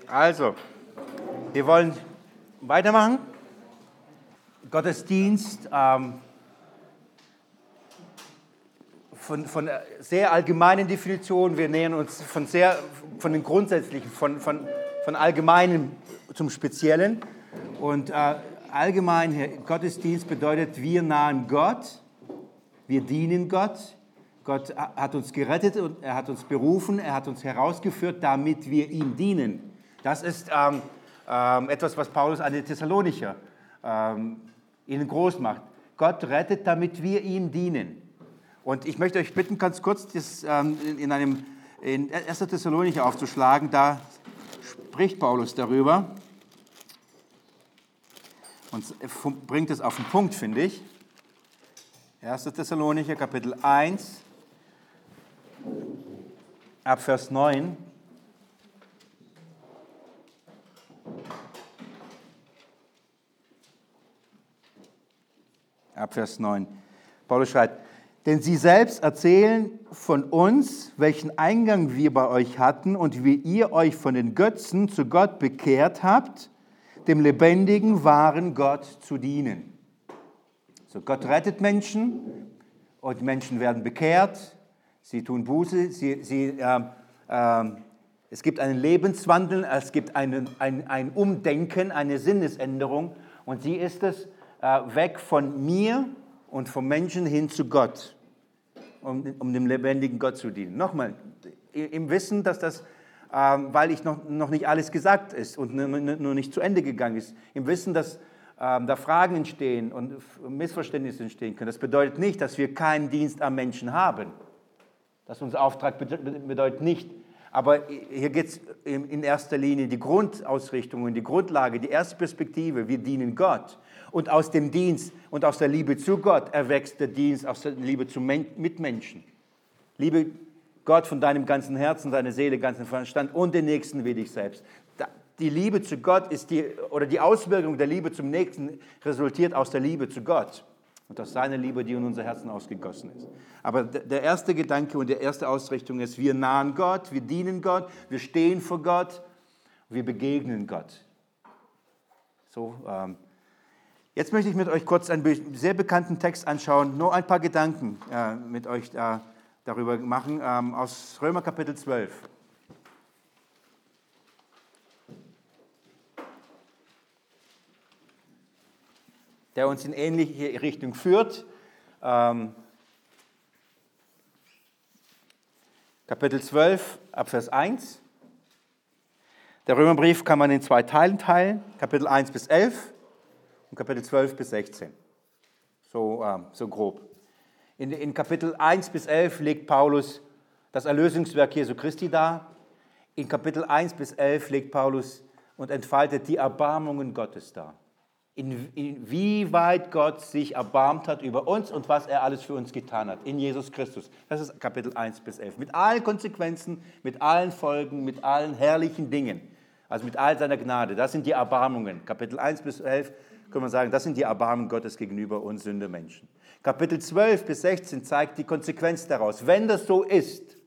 Also, wir wollen weitermachen. Gottesdienst von sehr allgemeinen Definitionen. Wir nähern uns von den Grundsätzlichen, von Allgemeinen zum Speziellen. Und allgemein, Gottesdienst bedeutet, wir nahen Gott, wir dienen Gott. Gott hat uns gerettet und er hat uns berufen, er hat uns herausgeführt, damit wir ihm dienen. Das ist etwas, was Paulus an die Thessalonicher ihnen groß macht. Gott rettet, damit wir ihm dienen. Und ich möchte euch bitten, ganz kurz das in 1. Thessalonicher aufzuschlagen. Da spricht Paulus darüber und bringt es auf den Punkt, finde ich. 1. Thessalonicher, Kapitel 1, ab Vers 9. Ab Vers 9. Paulus schreibt, denn sie selbst erzählen von uns, welchen Eingang wir bei euch hatten und wie ihr euch von den Götzen zu Gott bekehrt habt, dem lebendigen, wahren Gott zu dienen. So, Gott rettet Menschen und Menschen werden bekehrt, sie tun Buße, es gibt einen Lebenswandel, es gibt ein Umdenken, eine Sinnesänderung und sie ist es, weg von mir und vom Menschen hin zu Gott, um dem lebendigen Gott zu dienen. Nochmal, im Wissen, dass das, weil ich noch nicht alles gesagt ist und nur nicht zu Ende gegangen ist, im Wissen, dass da Fragen entstehen und Missverständnisse entstehen können. Das bedeutet nicht, dass wir keinen Dienst am Menschen haben. Das unser Auftrag bedeutet nicht. Aber hier geht es in erster Linie die Grundausrichtung und die Grundlage, die erste Perspektive. Wir dienen Gott. Und aus dem Dienst und aus der Liebe zu Gott erwächst der Dienst aus der Liebe zu Mitmenschen. Liebe Gott von deinem ganzen Herzen, deiner Seele, ganzen Verstand und den Nächsten wie dich selbst. Die Liebe zu Gott ist die Auswirkung der Liebe zum Nächsten resultiert aus der Liebe zu Gott. Und aus seiner Liebe, die in unser Herzen ausgegossen ist. Aber der erste Gedanke und die erste Ausrichtung ist, wir nahen Gott, wir dienen Gott, wir stehen vor Gott, wir begegnen Gott. So, jetzt möchte ich mit euch kurz einen sehr bekannten Text anschauen, nur ein paar Gedanken mit euch darüber machen, aus Römer Kapitel 12. Der uns in ähnliche Richtung führt. Kapitel 12, ab Vers 1. Der Römerbrief kann man in 2 Teilen teilen, Kapitel 1 bis 11 und Kapitel 12 bis 16. So grob. In Kapitel 1 bis 11 legt Paulus das Erlösungswerk Jesu Christi dar. In Kapitel 1 bis 11 legt Paulus und entfaltet die Erbarmungen Gottes dar. Inwieweit Gott sich erbarmt hat über uns und was er alles für uns getan hat in Jesus Christus. Das ist Kapitel 1 bis 11. Mit allen Konsequenzen, mit allen Folgen, mit allen herrlichen Dingen. Also mit all seiner Gnade. Das sind die Erbarmungen. Kapitel 1 bis 11 können wir sagen, das sind die Erbarmungen Gottes gegenüber uns Sündermenschen. Kapitel 12 bis 16 zeigt die Konsequenz daraus. Wenn das so ist,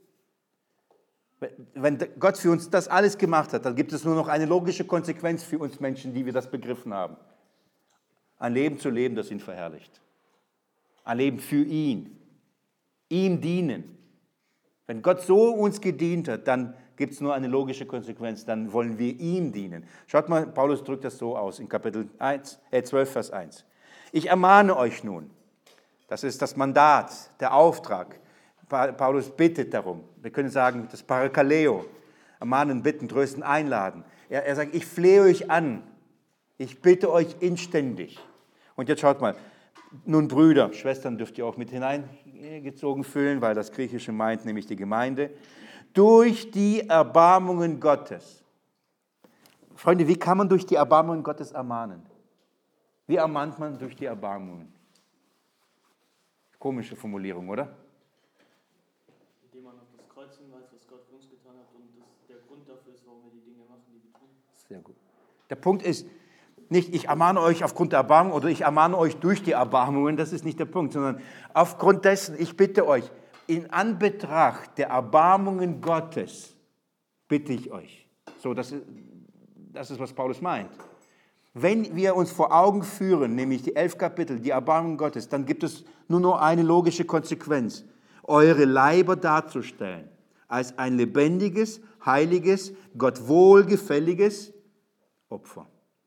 wenn Gott für uns das alles gemacht hat, dann gibt es nur noch eine logische Konsequenz für uns Menschen, die wir das begriffen haben. Ein Leben zu leben, das ihn verherrlicht. Ein Leben für ihn. Ihm dienen. Wenn Gott so uns gedient hat, dann gibt es nur eine logische Konsequenz, dann wollen wir ihm dienen. Schaut mal, Paulus drückt das so aus in Kapitel 12, Vers 1. Ich ermahne euch nun, das ist das Mandat, der Auftrag. Paulus bittet darum. Wir können sagen, das Parakaleo, ermahnen, bitten, trösten, einladen. Er sagt, ich flehe euch an. Ich bitte euch inständig. Und jetzt schaut mal, nun Brüder, Schwestern dürft ihr auch mit hineingezogen fühlen, weil das Griechische meint nämlich die Gemeinde. Durch die Erbarmungen Gottes. Freunde, wie kann man durch die Erbarmungen Gottes ermahnen? Wie ermahnt man durch die Erbarmungen? Komische Formulierung, oder? Indem man auf das Kreuz hinweist, was Gott für uns getan hat und das der Grund dafür ist, warum wir die Dinge machen, die wir tun. Sehr gut. Der Punkt ist nicht, ich ermahne euch aufgrund der Erbarmung oder ich ermahne euch durch die Erbarmungen, das ist nicht der Punkt, sondern aufgrund dessen, ich bitte euch, in Anbetracht der Erbarmungen Gottes, bitte ich euch. So, das das ist, was Paulus meint. Wenn wir uns vor Augen führen, nämlich die 11 Kapitel, die Erbarmung Gottes, dann gibt es nur noch eine logische Konsequenz, eure Leiber darzustellen als ein lebendiges, heiliges, Gott wohlgefälliges Opfer.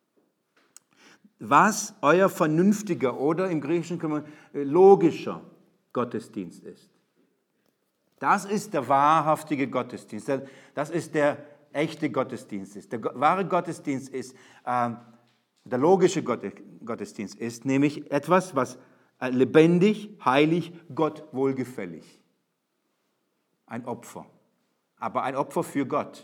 Was euer vernünftiger oder im Griechischen kann man logischer Gottesdienst ist. Das ist der wahrhaftige Gottesdienst. Das ist der echte Gottesdienst. Der wahre Gottesdienst ist, der logische Gottesdienst ist nämlich etwas, was lebendig, heilig, Gott wohlgefällig. Ein Opfer. Aber ein Opfer für Gott.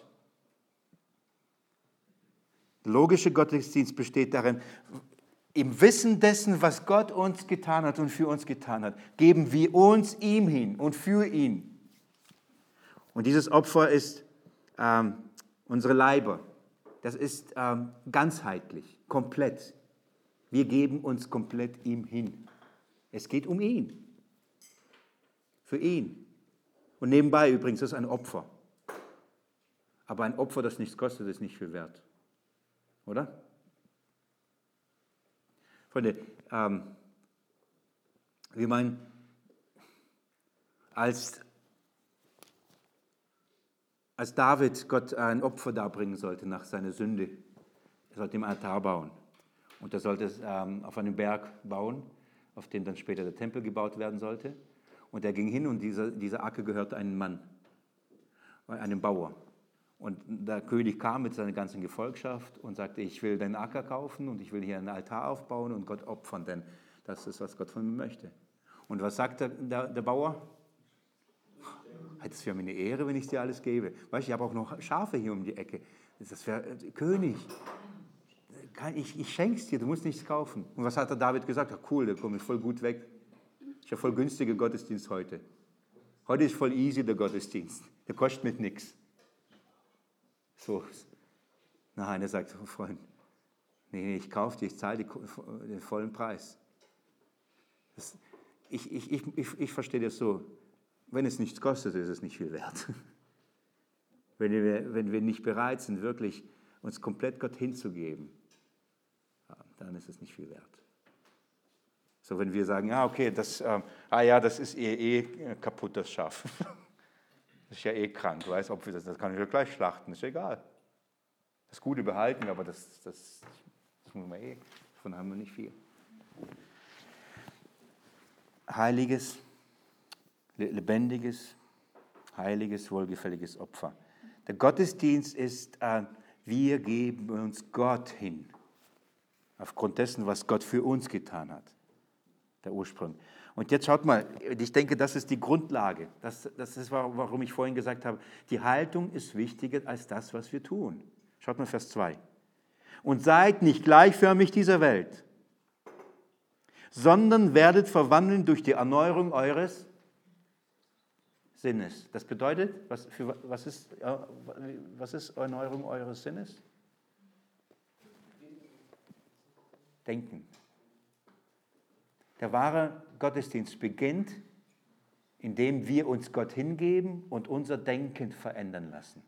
Der logische Gottesdienst besteht darin, im Wissen dessen, was Gott uns getan hat und für uns getan hat, geben wir uns ihm hin und für ihn. Und dieses Opfer ist unsere Leiber. Das ist ganzheitlich, komplett. Wir geben uns komplett ihm hin. Es geht um ihn. Für ihn. Und nebenbei übrigens, das ist ein Opfer. Aber ein Opfer, das nichts kostet, ist nicht viel wert. Oder? Freunde, wir meinen, als David Gott ein Opfer darbringen sollte nach seiner Sünde, er sollte ihm einen Altar bauen. Und er sollte es auf einem Berg bauen, auf dem dann später der Tempel gebaut werden sollte. Und er ging hin und dieser Acker gehörte einem Mann, einem Bauer. Und der König kam mit seiner ganzen Gefolgschaft und sagte, ich will den Acker kaufen und ich will hier einen Altar aufbauen und Gott opfern, denn das ist, was Gott von mir möchte. Und was sagt der Bauer? Das wäre mir eine Ehre, wenn ich dir alles gebe. Weißt du, ich habe auch noch Schafe hier um die Ecke. Das wäre König. Ich schenke es dir, du musst nichts kaufen. Und was hat der David gesagt? Ja, cool, der kommt voll gut weg. Ich habe voll günstiger Gottesdienst heute. Heute ist voll easy der Gottesdienst. Der kostet mit nichts. So. Nein, er sagt, oh Freund, nee, ich kaufe dir, ich zahle den vollen Preis. Ich verstehe das so, wenn es nichts kostet, ist es nicht viel wert. Wenn wir nicht bereit sind, wirklich uns komplett Gott hinzugeben, dann ist es nicht viel wert. So, wenn wir sagen, ja, okay, das ist kaputt, das Schaf. Das ist ja krank, weißt, ob wir das kann ich gleich schlachten, ist egal. Das Gute behalten, aber das muss man davon haben wir nicht viel. Heiliges, lebendiges, heiliges, wohlgefälliges Opfer. Der Gottesdienst ist, wir geben uns Gott hin. Aufgrund dessen, was Gott für uns getan hat. Der Ursprung. Und jetzt schaut mal, ich denke, das ist die Grundlage. Das ist, warum ich vorhin gesagt habe, die Haltung ist wichtiger als das, was wir tun. Schaut mal Vers 2. Und seid nicht gleichförmig dieser Welt, sondern werdet verwandelt durch die Erneuerung eures Sinnes. Das bedeutet, was ist Erneuerung eures Sinnes? Denken. Der wahre Gottesdienst beginnt, indem wir uns Gott hingeben und unser Denken verändern lassen.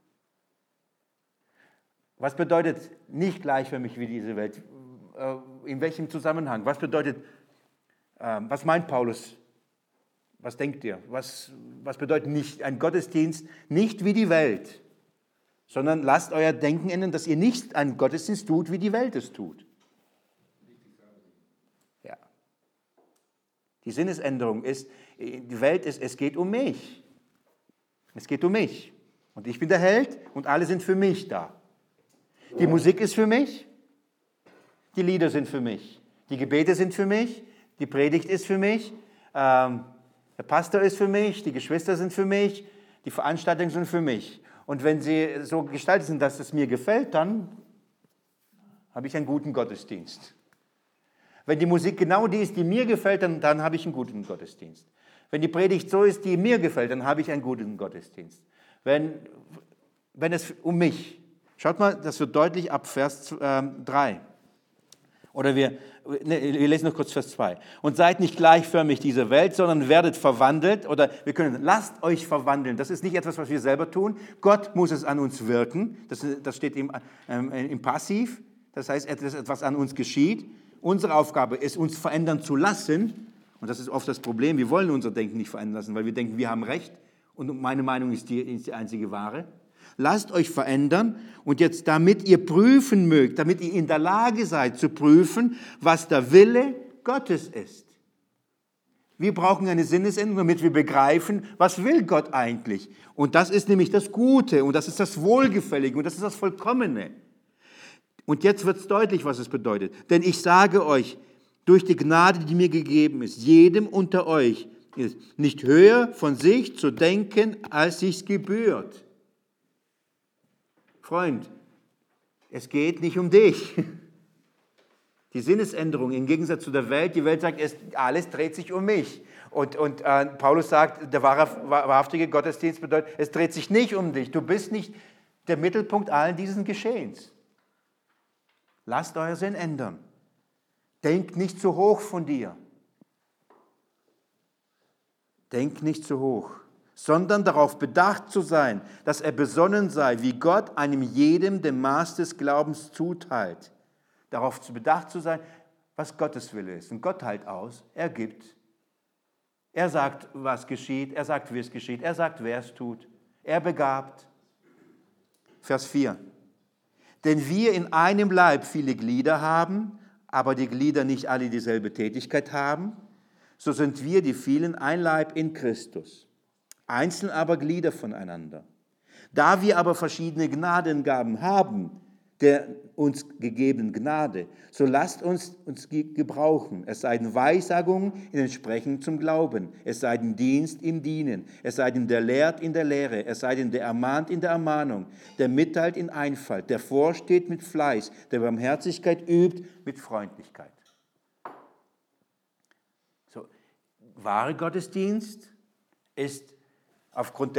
Was bedeutet nicht gleichförmig wie diese Welt? In welchem Zusammenhang? Was bedeutet, was meint Paulus? Was denkt ihr? Was bedeutet nicht ein Gottesdienst nicht wie die Welt, sondern lasst euer Denken ändern, dass ihr nicht einen Gottesdienst tut, wie die Welt es tut. Ja. Die Sinnesänderung ist, die Welt ist, es geht um mich. Es geht um mich. Und ich bin der Held und alle sind für mich da. Die Musik ist für mich, die Lieder sind für mich, die Gebete sind für mich, die Predigt ist für mich, der Pastor ist für mich, die Geschwister sind für mich, die Veranstaltungen sind für mich. Und wenn sie so gestaltet sind, dass es mir gefällt, dann habe ich einen guten Gottesdienst. Wenn die Musik genau die ist, die mir gefällt, dann habe ich einen guten Gottesdienst. Wenn die Predigt so ist, die mir gefällt, dann habe ich einen guten Gottesdienst. Wenn es um mich, schaut mal, das wird deutlich ab Vers 3. Oder wir lesen noch kurz Vers 2. Und seid nicht gleichförmig dieser Welt, sondern werdet verwandelt. Oder wir können, lasst euch verwandeln. Das ist nicht etwas, was wir selber tun. Gott muss es an uns wirken. Das steht im Passiv. Das heißt, etwas an uns geschieht. Unsere Aufgabe ist, uns verändern zu lassen. Und das ist oft das Problem. Wir wollen unser Denken nicht verändern lassen, weil wir denken, wir haben Recht. Und meine Meinung ist die einzige wahre. Lasst euch verändern und jetzt, damit ihr prüfen mögt, damit ihr in der Lage seid zu prüfen, was der Wille Gottes ist. Wir brauchen eine Sinnesänderung, damit wir begreifen, was will Gott eigentlich. Und das ist nämlich das Gute und das ist das Wohlgefällige und das ist das Vollkommene. Und jetzt wird es deutlich, was es bedeutet. Denn ich sage euch, durch die Gnade, die mir gegeben ist, jedem unter euch ist nicht höher von sich zu denken, als sich's gebührt. Freund, es geht nicht um dich. Die Sinnesänderung im Gegensatz zu der Welt, die Welt sagt, alles dreht sich um mich. Und Paulus sagt, der wahrhaftige Gottesdienst bedeutet, es dreht sich nicht um dich. Du bist nicht der Mittelpunkt allen diesen Geschehens. Lasst euer Sinn ändern. Denkt nicht zu hoch von dir. Denkt nicht zu hoch, sondern darauf bedacht zu sein, dass er besonnen sei, wie Gott einem jedem dem Maß des Glaubens zuteilt. Darauf bedacht zu sein, was Gottes Wille ist. Und Gott teilt aus, er gibt. Er sagt, was geschieht, er sagt, wie es geschieht, er sagt, wer es tut. Er begabt. Vers 4. Denn wir in einem Leib viele Glieder haben, aber die Glieder nicht alle dieselbe Tätigkeit haben, so sind wir die vielen ein Leib in Christus. Einzeln aber Glieder voneinander. Da wir aber verschiedene Gnadengaben haben, der uns gegebenen Gnade, so lasst uns gebrauchen. Es sei denn Weissagung in Entsprechung zum Glauben, es sei denn Dienst im Dienen, es sei denn der lehrt in der Lehre, es sei denn der ermahnt in der Ermahnung, der mitteilt in Einfalt, der vorsteht mit Fleiß, der Barmherzigkeit übt mit Freundlichkeit. So, wahre Gottesdienst ist aufgrund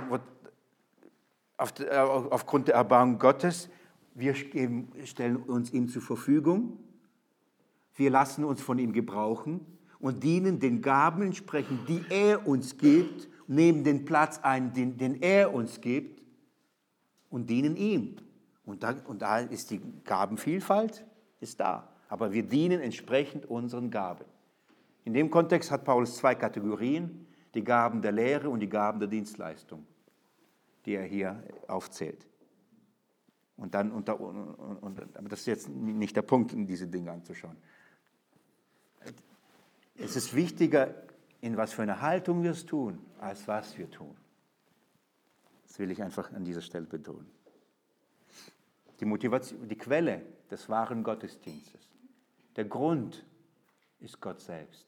der Erbarmung Gottes, wir stellen uns ihm zur Verfügung, wir lassen uns von ihm gebrauchen und dienen den Gaben entsprechend, die er uns gibt, nehmen den Platz ein, den er uns gibt und dienen ihm. Und da ist die Gabenvielfalt, ist da. Aber wir dienen entsprechend unseren Gaben. In dem Kontext hat Paulus zwei Kategorien, die Gaben der Lehre und die Gaben der Dienstleistung, die er hier aufzählt. Aber das ist jetzt nicht der Punkt, diese Dinge anzuschauen. Es ist wichtiger, in was für einer Haltung wir es tun, als was wir tun. Das will ich einfach an dieser Stelle betonen. Die Motivation, die Quelle des wahren Gottesdienstes, der Grund ist Gott selbst.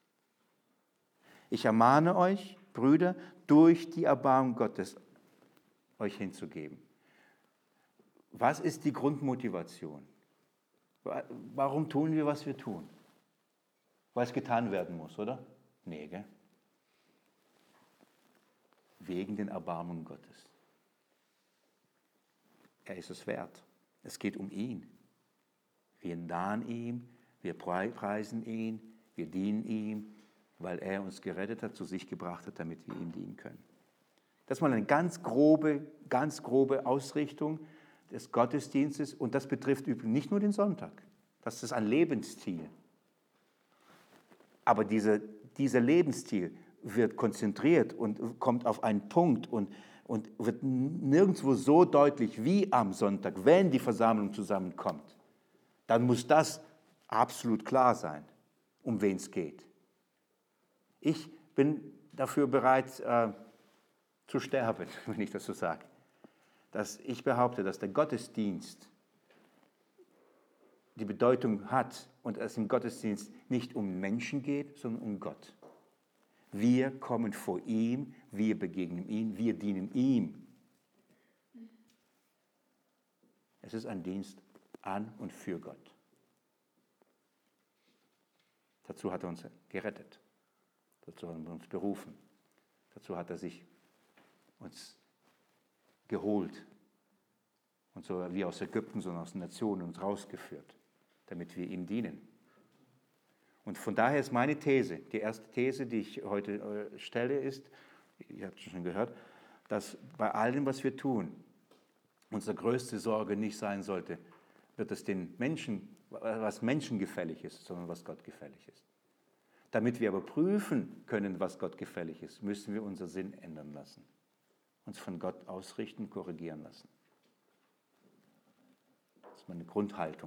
Ich ermahne euch, Brüder, durch die Erbarmung Gottes euch hinzugeben. Was ist die Grundmotivation? Warum tun wir, was wir tun? Weil es getan werden muss, oder? Nee, gell? Wegen den Erbarmungen Gottes. Er ist es wert. Es geht um ihn. Wir nahen ihm, wir preisen ihn, wir dienen ihm, weil er uns gerettet hat, zu sich gebracht hat, damit wir ihm dienen können. Das ist mal eine ganz grobe Ausrichtung des Gottesdienstes und das betrifft übrigens nicht nur den Sonntag. Das ist ein Lebensstil. Aber dieser Lebensstil wird konzentriert und kommt auf einen Punkt und wird nirgendwo so deutlich wie am Sonntag, wenn die Versammlung zusammenkommt. Dann muss das absolut klar sein, um wen es geht. Ich bin dafür bereit zu sterben, wenn ich das so sage. Dass ich behaupte, dass der Gottesdienst die Bedeutung hat und es im Gottesdienst nicht um Menschen geht, sondern um Gott. Wir kommen vor ihm, wir begegnen ihm, wir dienen ihm. Es ist ein Dienst an und für Gott. Dazu hat er uns gerettet. Dazu hat er uns berufen. Dazu hat er sich uns geholt. Und so wie aus Ägypten, sondern aus den Nationen uns rausgeführt. damit wir ihm dienen. Und von daher ist meine These, die erste These, die ich heute stelle, ist, ihr habt es schon gehört, dass bei allem, was wir tun, unsere größte Sorge nicht sein sollte, wird es den Menschen, was menschengefällig ist, sondern was Gott gefällig ist. Damit wir aber prüfen können, was Gott gefällig ist, müssen wir unseren Sinn ändern lassen, uns von Gott ausrichten, korrigieren lassen. Das ist meine Grundhaltung.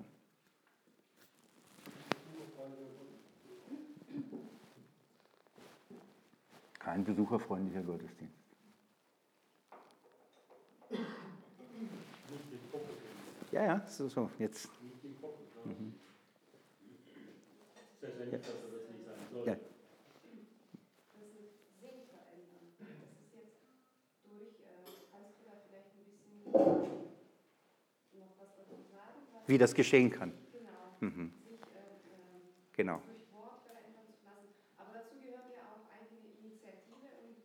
Kein besucherfreundlicher Gottesdienst. Ja, ja, so, jetzt. Mhm. Das heißt ja nicht, dass er das nicht sein soll. Ja. Das ist Sinnverändern. Das ist jetzt durch, kannst du da vielleicht ein bisschen noch was dazu sagen? Wie das geschehen kann. Genau. Mhm. Sich Genau. durch Wort verändern zu lassen. Aber dazu gehört ja auch eigene Initiative und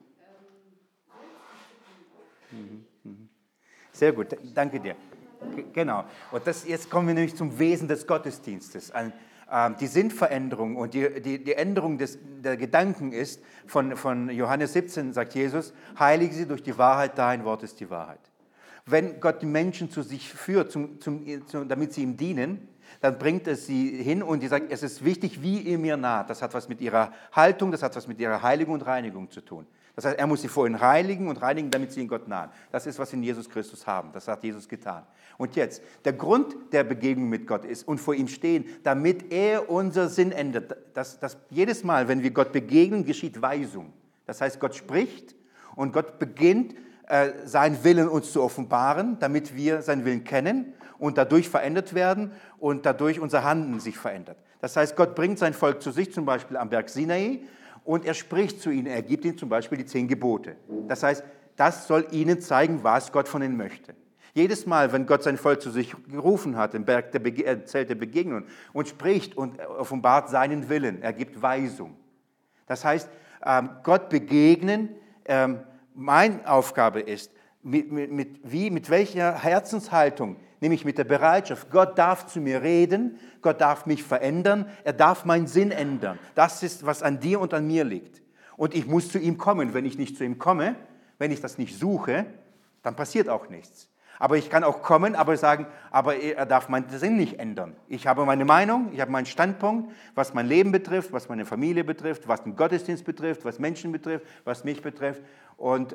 Selbstdisziplin. Sehr gut, danke dir. Genau. Und jetzt kommen wir nämlich zum Wesen des Gottesdienstes. Die Sinnveränderung und die Änderung der Gedanken ist, von Johannes 17 sagt Jesus, heilige sie durch die Wahrheit, dein Wort ist die Wahrheit. Wenn Gott die Menschen zu sich führt, damit sie ihm dienen, dann bringt es sie hin und die sagt, es ist wichtig, wie ihr mir naht. Das hat was mit ihrer Haltung, das hat was mit ihrer Heiligung und Reinigung zu tun. Das heißt, er muss sie vorhin heiligen und reinigen, damit sie in Gott nahen. Das ist, was wir in Jesus Christus haben. Das hat Jesus getan. Und jetzt, der Grund der Begegnung mit Gott ist und vor ihm stehen, damit er unser Sinn ändert. Jedes Mal, wenn wir Gott begegnen, geschieht Weisung. Das heißt, Gott spricht und Gott beginnt, seinen Willen uns zu offenbaren, damit wir seinen Willen kennen und dadurch verändert werden und dadurch unser Handeln sich verändert. Das heißt, Gott bringt sein Volk zu sich, zum Beispiel am Berg Sinai, und er spricht zu ihnen, er gibt ihnen zum Beispiel die 10 Gebote. Das heißt, das soll ihnen zeigen, was Gott von ihnen möchte. Jedes Mal, wenn Gott sein Volk zu sich gerufen hat, im Berg Zelt der Begegnung, und spricht und offenbart seinen Willen, er gibt Weisung. Das heißt, Gott begegnen, meine Aufgabe ist, mit welcher Herzenshaltung, nämlich mit der Bereitschaft, Gott darf zu mir reden, Gott darf mich verändern, er darf meinen Sinn ändern. Das ist, was an dir und an mir liegt. Und ich muss zu ihm kommen. Wenn ich nicht zu ihm komme, wenn ich das nicht suche, dann passiert auch nichts. Aber ich kann auch kommen, aber sagen, aber er darf meinen Sinn nicht ändern. Ich habe meine Meinung, ich habe meinen Standpunkt, was mein Leben betrifft, was meine Familie betrifft, was den Gottesdienst betrifft, was Menschen betrifft, was mich betrifft. Und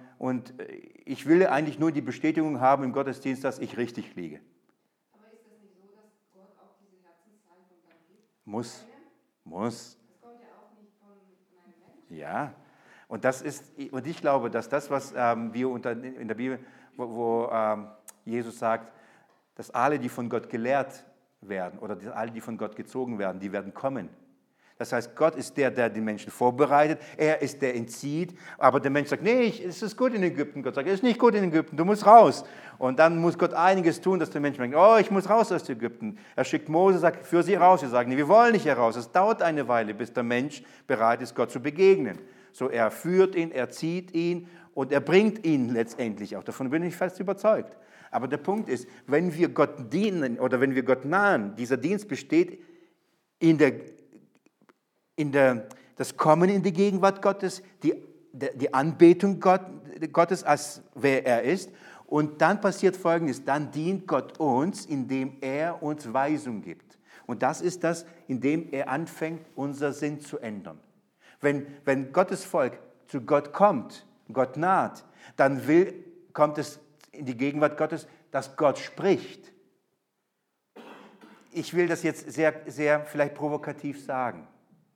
ich will eigentlich nur die Bestätigung haben im Gottesdienst, dass ich richtig liege. Aber ist das nicht so, dass Gott auch diese Herzenshaltung dann gibt? Muss. Das kommt ja auch nicht von einem Menschen. Ja, und ich glaube, dass das, was wir in der Bibel, wo Jesus sagt, dass alle, die von Gott gelehrt werden oder alle, die von Gott gezogen werden, die werden kommen. Das heißt, Gott ist der den Menschen vorbereitet, er ist der ihn zieht, aber der Mensch sagt, nee, es ist gut in Ägypten. Gott sagt, es ist nicht gut in Ägypten, du musst raus. Und dann muss Gott einiges tun, dass der Mensch denkt, oh, ich muss raus aus Ägypten. Er schickt Mose, sagt, führ sie raus. Sie sagen, nee, wir wollen nicht heraus. Es dauert eine Weile, bis der Mensch bereit ist, Gott zu begegnen. So, er führt ihn, er zieht ihn und er bringt ihn letztendlich auch. Davon bin ich fest überzeugt. Aber der Punkt ist, wenn wir Gott dienen oder wenn wir Gott nahen, dieser Dienst besteht das Kommen in die Gegenwart Gottes, die Anbetung Gottes, als wer er ist. Und dann passiert Folgendes, dann dient Gott uns, indem er uns Weisung gibt. Und das ist das, indem er anfängt, unser Sinn zu ändern. Wenn Gottes Volk zu Gott kommt, Gott naht, dann kommt es in die Gegenwart Gottes, dass Gott spricht. Ich will das jetzt sehr, sehr vielleicht provokativ sagen.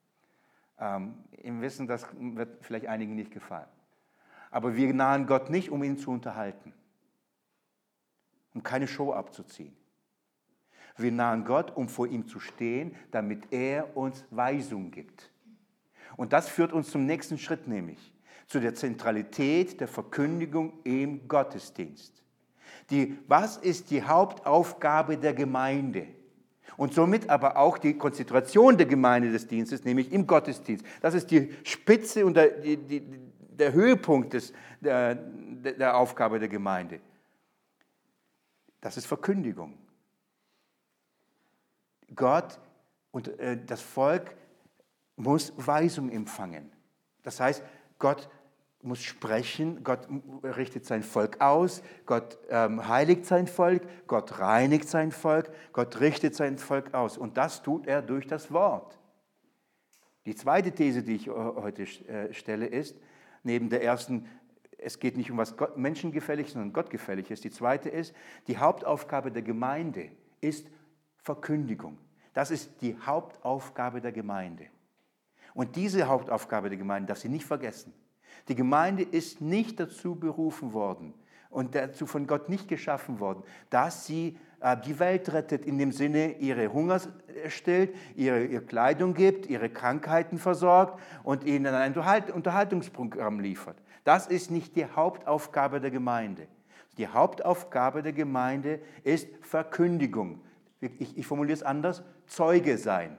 Im Wissen, das wird vielleicht einigen nicht gefallen. Aber wir nahen Gott nicht, um ihn zu unterhalten, um keine Show abzuziehen. Wir nahen Gott, um vor ihm zu stehen, damit er uns Weisung gibt. Und das führt uns zum nächsten Schritt, nämlich zu der Zentralität der Verkündigung im Gottesdienst. Was ist die Hauptaufgabe der Gemeinde? Und somit aber auch die Konzentration der Gemeinde des Dienstes, nämlich im Gottesdienst. Das ist die Spitze und der Höhepunkt der Aufgabe der Gemeinde. Das ist Verkündigung. Gott und das Volk muss Weisung empfangen. Das heißt, Gott muss sprechen, Gott richtet sein Volk aus, Gott heiligt sein Volk, Gott reinigt sein Volk, Gott richtet sein Volk aus. Und das tut er durch das Wort. Die zweite These, die ich heute stelle, ist, neben der ersten, es geht nicht um was menschengefällig, sondern gottgefällig ist. Die zweite ist, die Hauptaufgabe der Gemeinde ist Verkündigung. Das ist die Hauptaufgabe der Gemeinde. Und diese Hauptaufgabe der Gemeinde darf sie nicht vergessen. Die Gemeinde ist nicht dazu berufen worden und dazu von Gott nicht geschaffen worden, dass sie die Welt rettet, in dem Sinne ihre Hunger stillt, ihre Kleidung gibt, ihre Krankheiten versorgt und ihnen ein Unterhaltungsprogramm liefert. Das ist nicht die Hauptaufgabe der Gemeinde. Die Hauptaufgabe der Gemeinde ist Verkündigung. Ich formuliere es anders, Zeuge sein.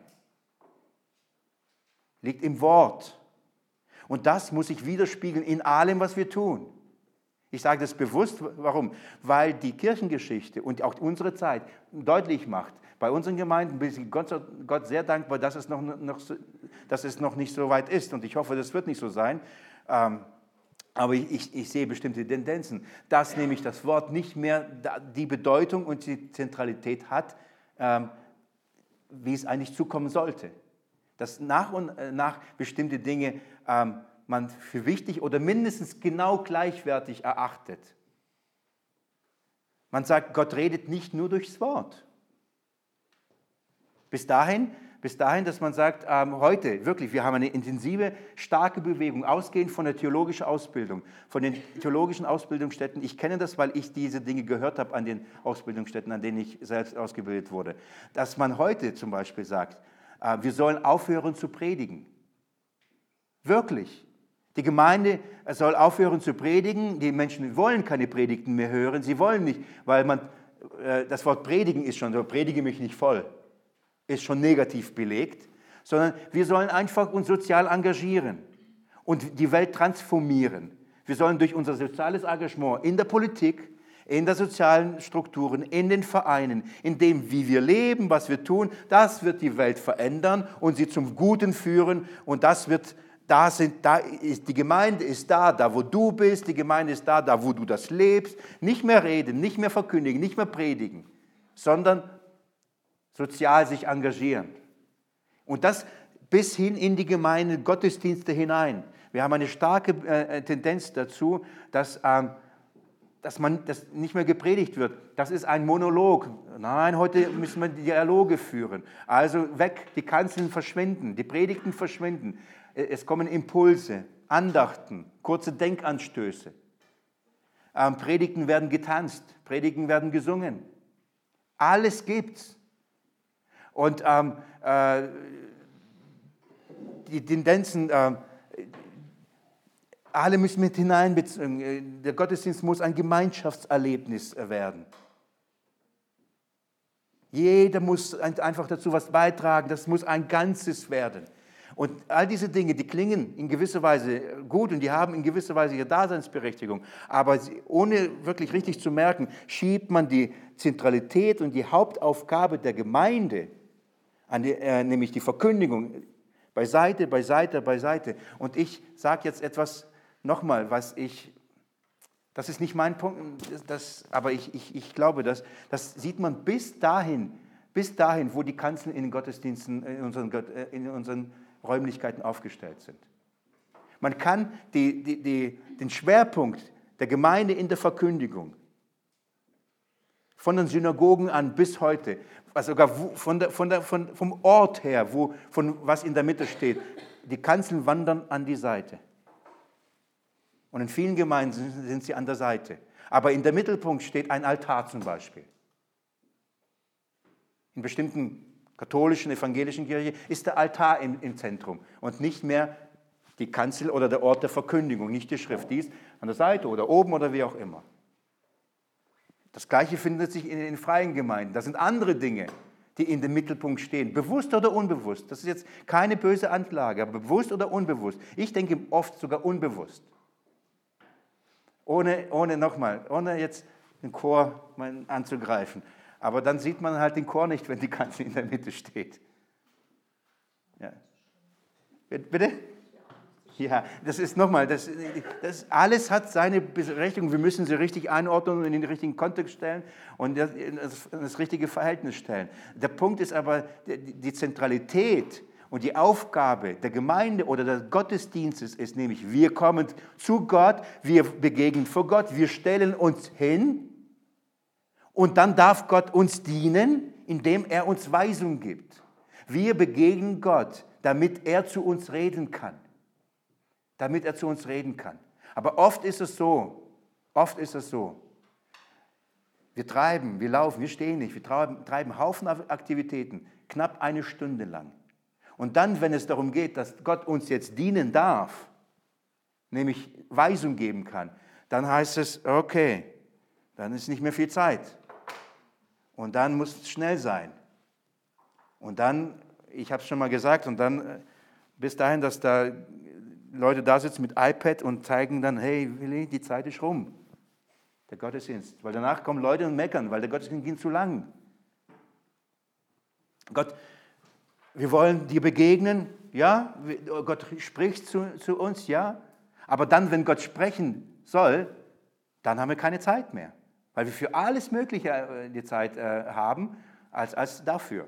Liegt im Wort. Und das muss sich widerspiegeln in allem, was wir tun. Ich sage das bewusst, warum? Weil die Kirchengeschichte und auch unsere Zeit deutlich macht, bei unseren Gemeinden bin ich Gott sehr dankbar, dass es noch nicht so weit ist. Und ich hoffe, das wird nicht so sein. Aber ich sehe bestimmte Tendenzen, dass nämlich das Wort nicht mehr die Bedeutung und die Zentralität hat, wie es eigentlich zukommen sollte. Dass nach und nach bestimmte Dinge man für wichtig oder mindestens genau gleichwertig erachtet. Man sagt, Gott redet nicht nur durchs Wort. Bis dahin, dass man sagt, heute wirklich, wir haben eine intensive, starke Bewegung, ausgehend von der theologischen Ausbildung, von den theologischen Ausbildungsstätten. Ich kenne das, weil ich diese Dinge gehört habe an den Ausbildungsstätten, an denen ich selbst ausgebildet wurde. Dass man heute zum Beispiel sagt, wir sollen aufhören zu predigen. Wirklich. Die Gemeinde soll aufhören zu predigen. Die Menschen wollen keine Predigten mehr hören. Sie wollen nicht, weil das Wort predigen ist schon so, predige mich nicht voll, ist schon negativ belegt, sondern wir sollen einfach uns sozial engagieren und die Welt transformieren. Wir sollen durch unser soziales Engagement in der Politik, in den sozialen Strukturen, in den Vereinen, in dem, wie wir leben, was wir tun, das wird die Welt verändern und sie zum Guten führen. Und die Gemeinde ist da, wo du bist, die Gemeinde ist da, wo du das lebst. Nicht mehr reden, nicht mehr verkündigen, nicht mehr predigen, sondern sozial sich engagieren. Und das bis hin in die Gemeinde, Gottesdienste hinein. Wir haben eine starke Tendenz dazu, dass nicht mehr gepredigt wird. Das ist ein Monolog. Nein, heute müssen wir Dialoge führen. Also weg, die Kanzeln verschwinden, die Predigten verschwinden. Es kommen Impulse, Andachten, kurze Denkanstöße. Predigten werden getanzt, Predigten werden gesungen. Alles gibt's. Und die Tendenzen, alle müssen mit hineinbezogen. Der Gottesdienst muss ein Gemeinschaftserlebnis werden. Jeder muss einfach dazu was beitragen. Das muss ein Ganzes werden. Und all diese Dinge, die klingen in gewisser Weise gut und die haben in gewisser Weise ihre Daseinsberechtigung. Aber ohne wirklich richtig zu merken, schiebt man die Zentralität und die Hauptaufgabe der Gemeinde, nämlich die Verkündigung, beiseite. Und ich sage jetzt etwas nochmal, das ist nicht mein Punkt, aber ich glaube, das sieht man bis dahin, wo die Kanzeln in den Gottesdiensten, in unseren Räumlichkeiten aufgestellt sind. Man kann den Schwerpunkt der Gemeinde in der Verkündigung von den Synagogen an bis heute, also sogar vom Ort her, was in der Mitte steht, die Kanzeln wandern an die Seite. Und in vielen Gemeinden sind sie an der Seite. Aber in der Mittelpunkt steht ein Altar zum Beispiel. In bestimmten katholischen, evangelischen Kirchen ist der Altar im Zentrum und nicht mehr die Kanzel oder der Ort der Verkündigung, nicht die Schrift. Die ist an der Seite oder oben oder wie auch immer. Das Gleiche findet sich in den freien Gemeinden. Das sind andere Dinge, die in dem Mittelpunkt stehen, bewusst oder unbewusst. Das ist jetzt keine böse Anklage, aber bewusst oder unbewusst. Ich denke oft sogar unbewusst. Ohne jetzt den Chor anzugreifen. Aber dann sieht man halt den Chor nicht, wenn die Kanzel in der Mitte steht. Ja. Bitte? Ja, das ist nochmal, das alles hat seine Berechtigung. Wir müssen sie richtig einordnen und in den richtigen Kontext stellen und in das richtige Verhältnis stellen. Der Punkt ist aber, die Zentralität und die Aufgabe der Gemeinde oder des Gottesdienstes ist nämlich, wir kommen zu Gott, wir begegnen vor Gott, wir stellen uns hin und dann darf Gott uns dienen, indem er uns Weisung gibt. Wir begegnen Gott, damit er zu uns reden kann. Damit er zu uns reden kann. Aber oft ist es so, wir treiben, wir laufen, wir stehen nicht, wir treiben Haufen Aktivitäten, knapp eine Stunde lang. Und dann, wenn es darum geht, dass Gott uns jetzt dienen darf, nämlich Weisung geben kann, dann heißt es, okay, dann ist nicht mehr viel Zeit. Und dann muss es schnell sein. Und dann, ich habe es schon mal gesagt, und dann bis dahin, dass da Leute da sitzen mit iPad und zeigen dann, hey Willi, die Zeit ist rum, der Gottesdienst. Weil danach kommen Leute und meckern, weil der Gottesdienst ging zu lang. Gott, wir wollen dir begegnen, ja, Gott spricht zu uns, ja, aber dann, wenn Gott sprechen soll, dann haben wir keine Zeit mehr, weil wir für alles Mögliche die Zeit haben, als dafür.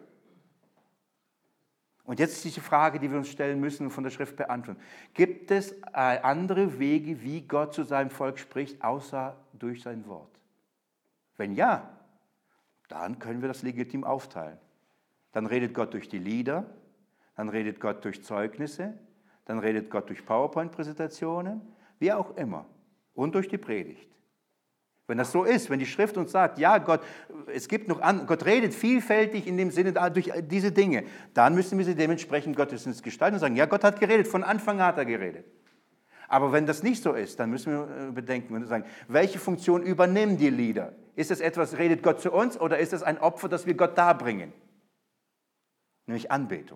Und jetzt ist die Frage, die wir uns stellen müssen und von der Schrift beantworten. Gibt es andere Wege, wie Gott zu seinem Volk spricht, außer durch sein Wort? Wenn ja, dann können wir das legitim aufteilen. Dann redet Gott durch die Lieder, dann redet Gott durch Zeugnisse, dann redet Gott durch PowerPoint-Präsentationen, wie auch immer, und durch die Predigt. Wenn das so ist, wenn die Schrift uns sagt, ja, Gott redet vielfältig in dem Sinne durch diese Dinge, dann müssen wir sie dementsprechend Gottesdienst gestalten und sagen, ja, Gott hat geredet, von Anfang an hat er geredet. Aber wenn das nicht so ist, dann müssen wir bedenken und sagen, welche Funktion übernehmen die Lieder? Ist es etwas, redet Gott zu uns, oder ist es ein Opfer, das wir Gott darbringen? Nämlich Anbetung.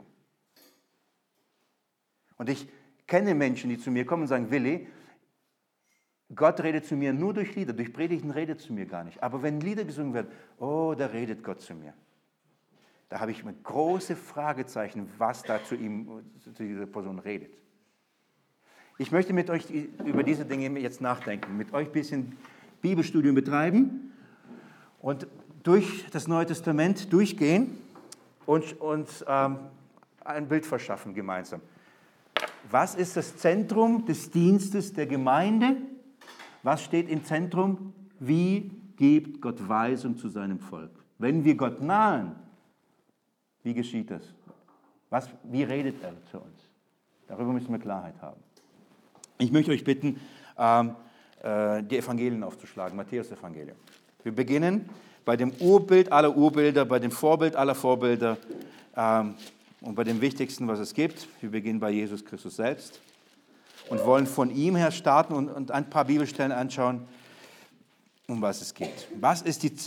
Und ich kenne Menschen, die zu mir kommen und sagen, Willi, Gott redet zu mir nur durch Lieder, durch Predigten redet zu mir gar nicht. Aber wenn Lieder gesungen werden, oh, da redet Gott zu mir. Da habe ich ein große Fragezeichen, was da zu dieser Person redet. Ich möchte mit euch über diese Dinge jetzt nachdenken, mit euch ein bisschen Bibelstudium betreiben und durch das Neue Testament durchgehen und uns ein Bild verschaffen gemeinsam. Was ist das Zentrum des Dienstes der Gemeinde? Was steht im Zentrum? Wie gibt Gott Weisung zu seinem Volk? Wenn wir Gott nahen, wie geschieht das? Wie redet er zu uns? Darüber müssen wir Klarheit haben. Ich möchte euch bitten, die Evangelien aufzuschlagen, Matthäus-Evangelium. Wir beginnen bei dem Urbild aller Urbilder, bei dem Vorbild aller Vorbilder und bei dem Wichtigsten, was es gibt. Wir beginnen bei Jesus Christus selbst und wollen von ihm her starten und ein paar Bibelstellen anschauen, um was es geht. Was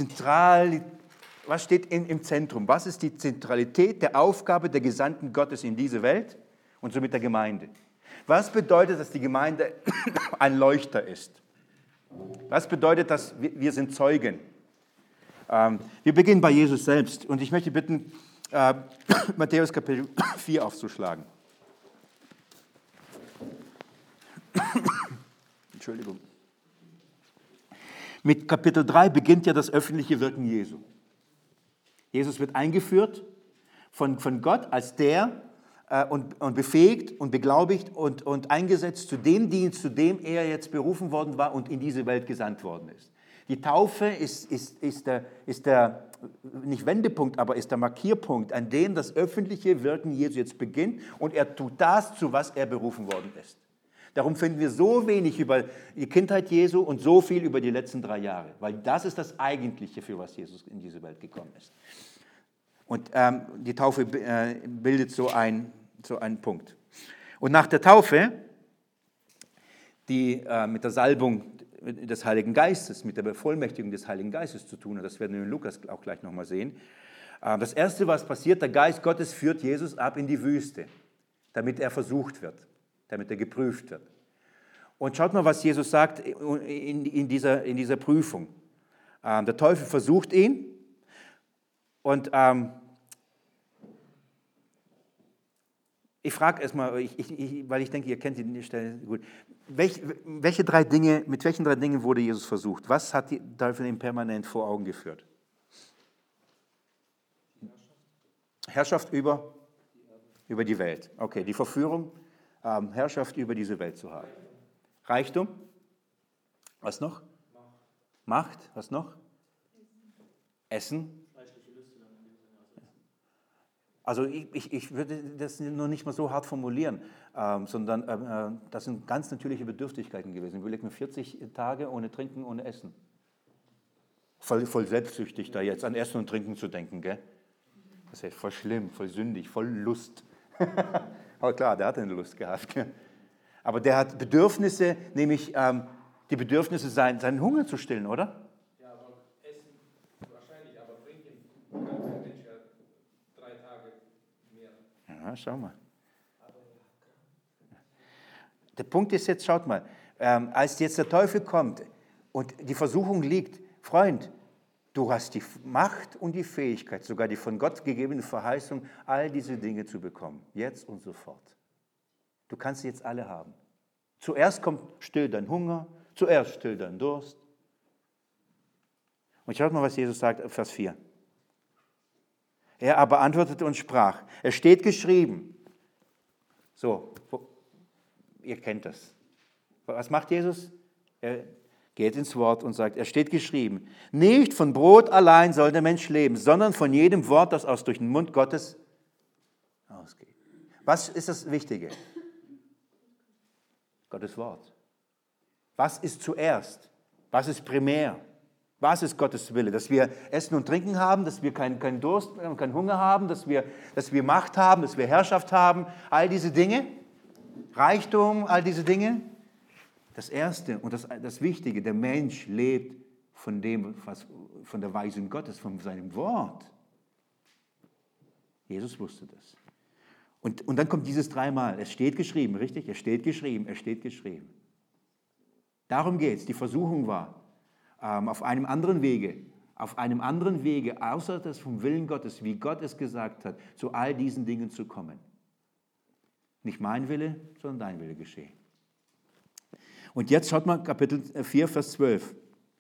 steht im Zentrum? Was ist die Zentralität der Aufgabe der Gesandten Gottes in diese Welt und somit der Gemeinde? Was bedeutet, dass die Gemeinde ein Leuchter ist? Was bedeutet, dass wir sind Zeugen? Wir beginnen bei Jesus selbst und ich möchte bitten, Matthäus Kapitel 4 aufzuschlagen. Entschuldigung. Mit Kapitel 3 beginnt ja das öffentliche Wirken Jesu. Jesus wird eingeführt von Gott als der und befähigt und beglaubigt und eingesetzt zu dem Dienst, zu dem er jetzt berufen worden war und in diese Welt gesandt worden ist. Die Taufe ist der nicht Wendepunkt, aber ist der Markierpunkt, an dem das öffentliche Wirken Jesu jetzt beginnt und er tut das, zu was er berufen worden ist. Darum finden wir so wenig über die Kindheit Jesu und so viel über die letzten 3 Jahre, weil das ist das Eigentliche, für was Jesus in diese Welt gekommen ist. Und die Taufe bildet so einen Punkt. Und nach der Taufe, die mit der Salbung des Heiligen Geistes, mit der Bevollmächtigung des Heiligen Geistes zu tun hat, das werden wir in Lukas auch gleich nochmal sehen. Das Erste, was passiert, der Geist Gottes führt Jesus ab in die Wüste, damit er versucht wird, damit er geprüft wird. Und schaut mal, was Jesus sagt in dieser Prüfung. Der Teufel versucht ihn Und ich frage erstmal, weil ich denke, ihr kennt die Stelle gut. Mit welchen 3 Dingen wurde Jesus versucht? Was hat die Teufel ihm permanent vor Augen geführt? Herrschaft über die Welt. Okay, die Verführung, Herrschaft über diese Welt zu haben. Reichtum? Was noch? Macht? Was noch? Essen? Also ich würde das noch nicht mal so hart formulieren, sondern das sind ganz natürliche Bedürftigkeiten gewesen. Überleg mir 40 Tage ohne Trinken, ohne Essen. Voll selbstsüchtig da jetzt an Essen und Trinken zu denken, gell? Das ist ja voll schlimm, voll sündig, voll Lust. Aber klar, der hat eine Lust gehabt. Gell? Aber der hat Bedürfnisse, nämlich die Bedürfnisse, seinen Hunger zu stillen, oder? Ja, aber Essen wahrscheinlich, aber trinken kann kein Mensch ja 3 Tage mehr. Ja, schau mal. Der Punkt ist jetzt, schaut mal, als jetzt der Teufel kommt und die Versuchung liegt, Freund, du hast die Macht und die Fähigkeit, sogar die von Gott gegebene Verheißung, all diese Dinge zu bekommen, jetzt und sofort. Du kannst sie jetzt alle haben. Zuerst kommt still dein Hunger, zuerst still dein Durst. Und schaut mal, was Jesus sagt, Vers 4. Er aber antwortete und sprach, es steht geschrieben. So, ihr kennt das. Was macht Jesus? Er geht ins Wort und sagt, es steht geschrieben, nicht von Brot allein soll der Mensch leben, sondern von jedem Wort, das aus durch den Mund Gottes ausgeht. Was ist das Wichtige? Gottes Wort. Was ist zuerst? Was ist primär? Was ist Gottes Wille? Dass wir Essen und Trinken haben, dass wir keinen Durst und keinen Hunger haben, dass wir Macht haben, dass wir Herrschaft haben, all diese Dinge, Reichtum, all diese Dinge. Das Erste und das Wichtige, der Mensch lebt von der Weisung Gottes, von seinem Wort. Jesus wusste das. Und dann kommt dieses 3-mal, es steht geschrieben, richtig? Es steht geschrieben, es steht geschrieben. Darum geht es. Die Versuchung war, auf einem anderen Wege, außer das vom Willen Gottes, wie Gott es gesagt hat, zu all diesen Dingen zu kommen. Nicht mein Wille, sondern dein Wille geschehe. Und jetzt schaut mal Kapitel 4, Vers 12.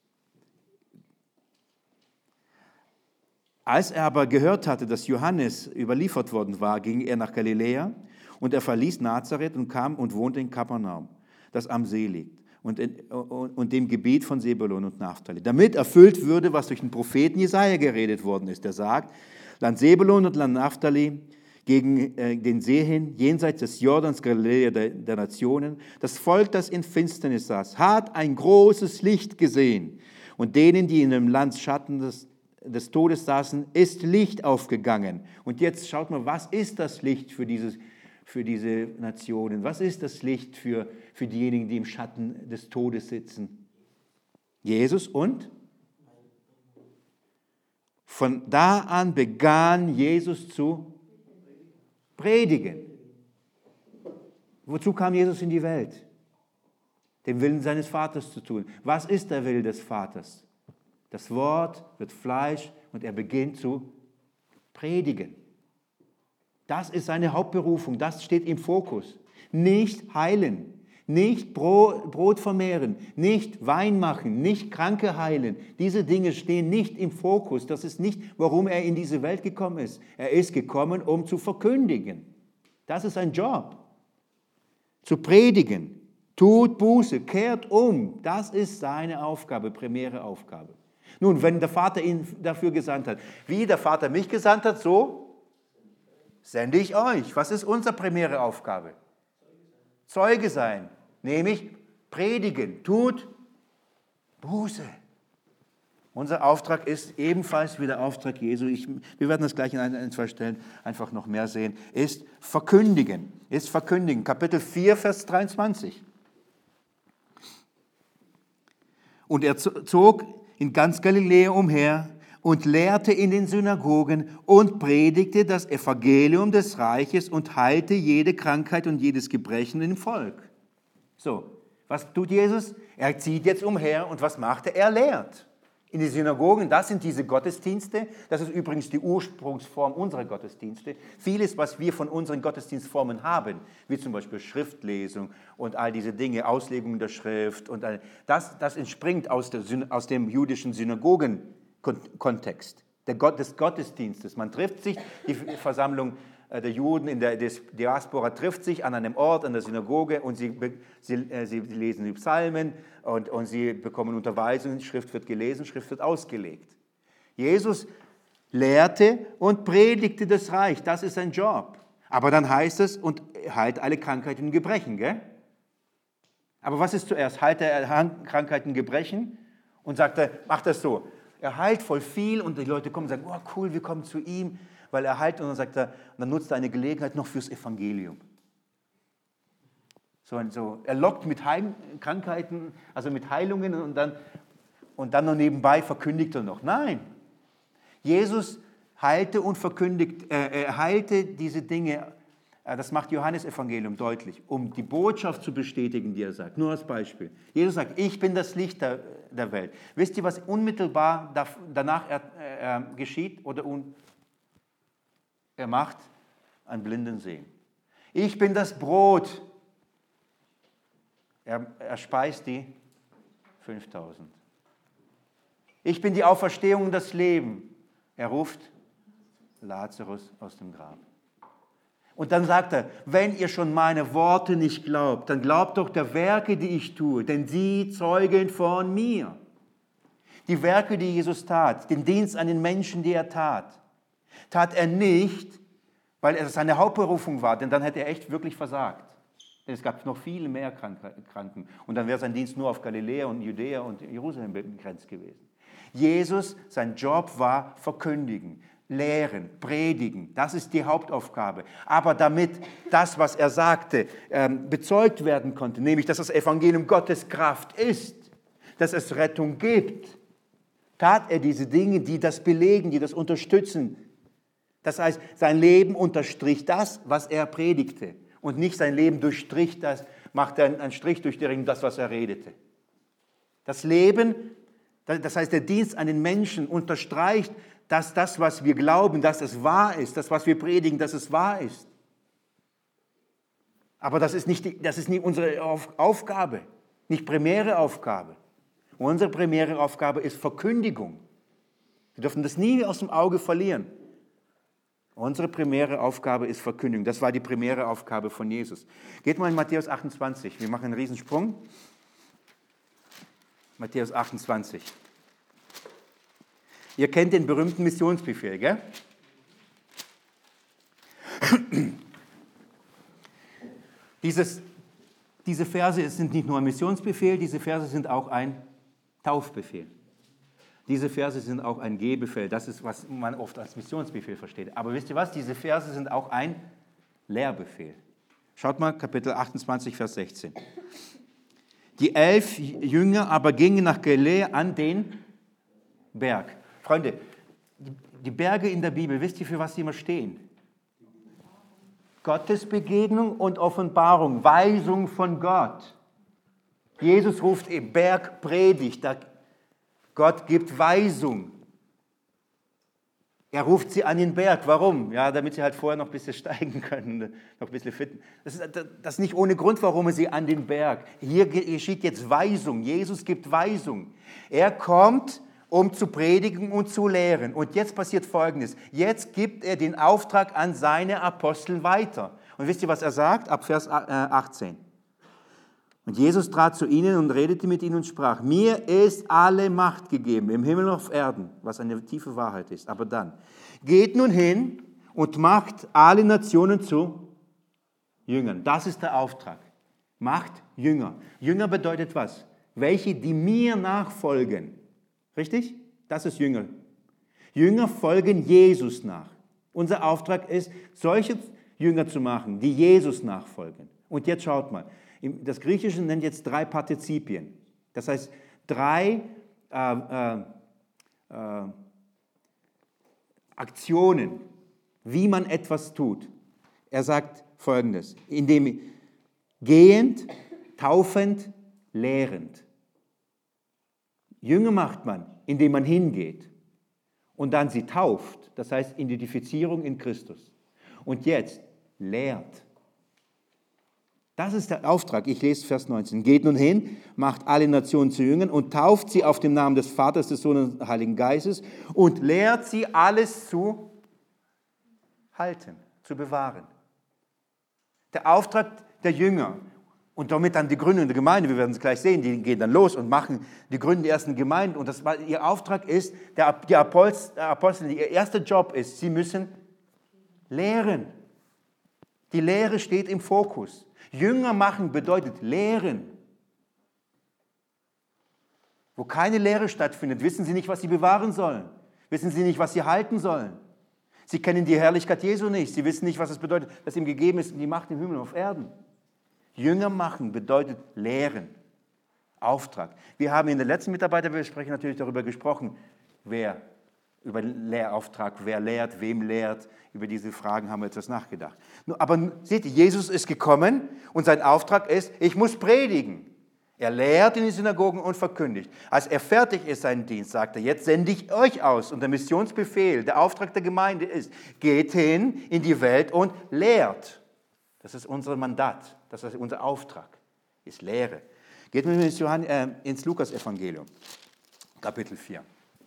Als er aber gehört hatte, dass Johannes überliefert worden war, ging er nach Galiläa und er verließ Nazareth und kam und wohnte in Kapernaum, das am See liegt, und dem Gebiet von Sebulon und Naphtali, damit erfüllt würde, was durch den Propheten Jesaja geredet worden ist. Der sagt, Land Sebulon und Land Naphtali, gegen den See hin, jenseits des Jordans, Galiläa der Nationen. Das Volk, das in Finsternis saß, hat ein großes Licht gesehen. Und denen, die in dem Land Schatten des Todes saßen, ist Licht aufgegangen. Und jetzt schaut mal, was ist das Licht für diese Nationen? Was ist das Licht für diejenigen, die im Schatten des Todes sitzen? Jesus und? Von da an begann Jesus zu predigen. Wozu kam Jesus in die Welt? Den Willen seines Vaters zu tun. Was ist der Wille des Vaters? Das Wort wird Fleisch und er beginnt zu predigen. Das ist seine Hauptberufung, das steht im Fokus. Nicht heilen, nicht Brot vermehren, nicht Wein machen, nicht Kranke heilen. Diese Dinge stehen nicht im Fokus. Das ist nicht, warum er in diese Welt gekommen ist. Er ist gekommen, um zu verkündigen. Das ist sein Job. Zu predigen. Tut Buße, kehrt um. Das ist seine Aufgabe, primäre Aufgabe. Nun, wenn der Vater ihn dafür gesandt hat, wie der Vater mich gesandt hat, so sende ich euch. Was ist unsere primäre Aufgabe? Zeuge sein, nämlich predigen, tut Buße. Unser Auftrag ist ebenfalls wie der Auftrag Jesu, wir werden das gleich in 1, 2 Stellen einfach noch mehr sehen, ist verkündigen. Kapitel 4, Vers 23. Und er zog in ganz Galiläa umher und lehrte in den Synagogen und predigte das Evangelium des Reiches und heilte jede Krankheit und jedes Gebrechen im Volk. So, was tut Jesus? Er zieht jetzt umher und was macht er? Er lehrt. In die Synagogen, das sind diese Gottesdienste. Das ist übrigens die Ursprungsform unserer Gottesdienste. Vieles, was wir von unseren Gottesdienstformen haben, wie zum Beispiel Schriftlesung und all diese Dinge, Auslegung der Schrift, und das entspringt aus dem jüdischen Synagogenkontext, des Gottesdienstes. Man trifft sich, die Versammlung der Juden in der Diaspora trifft sich an einem Ort, an der Synagoge, und sie lesen die Psalmen und sie bekommen Unterweisung, Schrift wird gelesen, Schrift wird ausgelegt. Jesus lehrte und predigte das Reich, das ist sein Job. Aber dann heißt es, und heilt alle Krankheiten und Gebrechen, gell? Aber was ist zuerst? Heilt er Krankheiten und Gebrechen und sagt er, macht das so. Er heilt voll viel und die Leute kommen und sagen, oh cool, wir kommen zu ihm, weil er heilt, und dann sagt er, und dann nutzt er eine Gelegenheit noch fürs Evangelium. So, er lockt mit Krankheiten, also mit Heilungen, und dann noch nebenbei verkündigt er noch. Nein, Jesus heilte und verkündigt, er heilte diese Dinge, das macht Johannes Evangelium deutlich, um die Botschaft zu bestätigen, die er sagt. Nur als Beispiel. Jesus sagt, ich bin das Licht der Welt. Wisst ihr, was unmittelbar danach geschieht? Er macht einen Blinden sehen. Ich bin das Brot. Er speist die 5000. Ich bin die Auferstehung und das Leben. Er ruft Lazarus aus dem Grab. Und dann sagt er, wenn ihr schon meine Worte nicht glaubt, dann glaubt doch der Werke, die ich tue, denn sie zeugen von mir. Die Werke, die Jesus tat, den Dienst an den Menschen, die er tat er nicht, weil es seine Hauptberufung war, denn dann hätte er echt wirklich versagt. Denn es gab noch viel mehr Kranken. Und dann wäre sein Dienst nur auf Galiläa und Judäa und Jerusalem begrenzt gewesen. Jesus, sein Job war verkündigen, lehren, predigen. Das ist die Hauptaufgabe. Aber damit das, was er sagte, bezeugt werden konnte, nämlich, dass das Evangelium Gottes Kraft ist, dass es Rettung gibt, tat er diese Dinge, die das belegen, die das unterstützen. Das heißt, sein Leben unterstrich das, was er predigte. Und nicht sein Leben durchstrich das, macht einen Strich durch das, was er redete. Das Leben, das heißt, der Dienst an den Menschen unterstreicht, dass das, was wir glauben, dass es wahr ist, das, was wir predigen, dass es wahr ist. Aber das ist nicht unsere Aufgabe, nicht primäre Aufgabe. Unsere primäre Aufgabe ist Verkündigung. Wir dürfen das nie aus dem Auge verlieren. Unsere primäre Aufgabe ist Verkündigung. Das war die primäre Aufgabe von Jesus. Geht mal in Matthäus 28. Wir machen einen Riesensprung. Matthäus 28. Ihr kennt den berühmten Missionsbefehl, gell? Diese Verse sind nicht nur ein Missionsbefehl, diese Verse sind auch ein Taufbefehl. Diese Verse sind auch ein Gehbefehl. Das ist, was man oft als Missionsbefehl versteht. Aber wisst ihr was? Diese Verse sind auch ein Lehrbefehl. Schaut mal, Kapitel 28, Vers 16. Die 11 Jünger aber gingen nach Galiläa an den Berg. Freunde, die Berge in der Bibel, wisst ihr, für was sie immer stehen? Gottesbegegnung und Offenbarung, Weisung von Gott. Jesus ruft Bergpredigt, Gott gibt Weisung. Er ruft sie an den Berg. Warum? Ja, damit sie halt vorher noch ein bisschen steigen können, noch ein bisschen fitten. Das ist nicht ohne Grund, warum er sie an den Berg. Hier geschieht jetzt Weisung. Jesus gibt Weisung. Er kommt, um zu predigen und zu lehren. Und jetzt passiert Folgendes. Jetzt gibt er den Auftrag an seine Apostel weiter. Und wisst ihr, was er sagt? Ab Vers 18. Und Jesus trat zu ihnen und redete mit ihnen und sprach, mir ist alle Macht gegeben, im Himmel und auf Erden, was eine tiefe Wahrheit ist. Aber dann, geht nun hin und macht alle Nationen zu Jüngern. Das ist der Auftrag. Macht Jünger. Jünger bedeutet was? Welche, die mir nachfolgen. Richtig? Das ist Jünger. Jünger folgen Jesus nach. Unser Auftrag ist, solche Jünger zu machen, die Jesus nachfolgen. Und jetzt schaut mal. Das Griechische nennt jetzt 3 Partizipien. Das heißt, 3 Aktionen, wie man etwas tut. Er sagt Folgendes, indem gehend, taufend, lehrend. Jünger macht man, indem man hingeht und dann sie tauft. Das heißt Identifizierung in Christus. Und jetzt lehrt. Das ist der Auftrag. Ich lese Vers 19. Geht nun hin, macht alle Nationen zu Jüngern und tauft sie auf den Namen des Vaters, des Sohnes und des Heiligen Geistes und lehrt sie alles zu halten, zu bewahren. Der Auftrag der Jünger und damit dann die Gründung der Gemeinde, wir werden es gleich sehen, die gehen dann los und gründen die ersten Gemeinden und ihr Auftrag ist, die Apostel, ihr erster Job ist, sie müssen lehren. Die Lehre steht im Fokus. Jünger machen bedeutet lehren. Wo keine Lehre stattfindet, wissen sie nicht, was sie bewahren sollen. Wissen sie nicht, was sie halten sollen. Sie kennen die Herrlichkeit Jesu nicht. Sie wissen nicht, was es bedeutet, dass ihm gegeben ist die Macht im Himmel und auf Erden. Jünger machen bedeutet lehren. Auftrag. Wir haben in der letzten Mitarbeiterbesprechung natürlich darüber gesprochen, über Lehrauftrag, wer lehrt, wem lehrt. Über diese Fragen haben wir etwas nachgedacht. Aber seht ihr, Jesus ist gekommen und sein Auftrag ist, ich muss predigen. Er lehrt in den Synagogen und verkündigt. Als er fertig ist, seinen Dienst, sagt er, jetzt sende ich euch aus. Und der Missionsbefehl, der Auftrag der Gemeinde ist, geht hin in die Welt und lehrt. Das ist unser Mandat, das ist unser Auftrag, ist Lehre. Geht mit mir ins Lukas-Evangelium, Kapitel 4.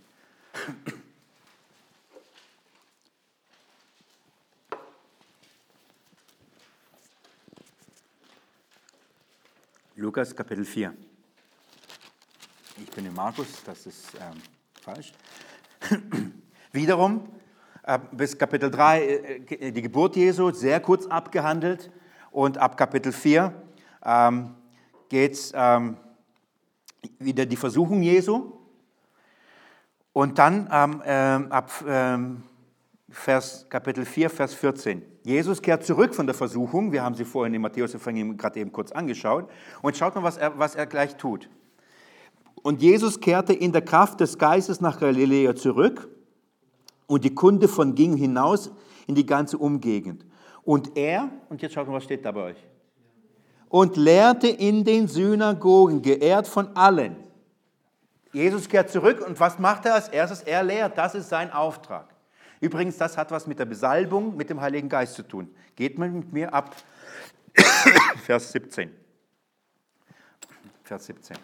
Lukas Kapitel 4. Ich bin in Markus, das ist falsch. Wiederum bis Kapitel 3 die Geburt Jesu, sehr kurz abgehandelt. Und ab Kapitel 4 geht es wieder die Versuchung Jesu. Und dann ab Kapitel 4, Vers 14. Jesus kehrt zurück von der Versuchung. Wir haben sie vorhin im Matthäus-Evangelium gerade eben kurz angeschaut. Und schaut mal, was er gleich tut. Und Jesus kehrte in der Kraft des Geistes nach Galiläa zurück. Und die Kunde von ging hinaus in die ganze Umgegend. Und jetzt schaut mal, was steht da bei euch. Und lehrte in den Synagogen, geehrt von allen. Jesus kehrt zurück und was macht er als erstes? Er lehrt, das ist sein Auftrag. Übrigens, das hat was mit der Besalbung, mit dem Heiligen Geist zu tun. Geht mal mit mir ab Vers 17. Vers 17.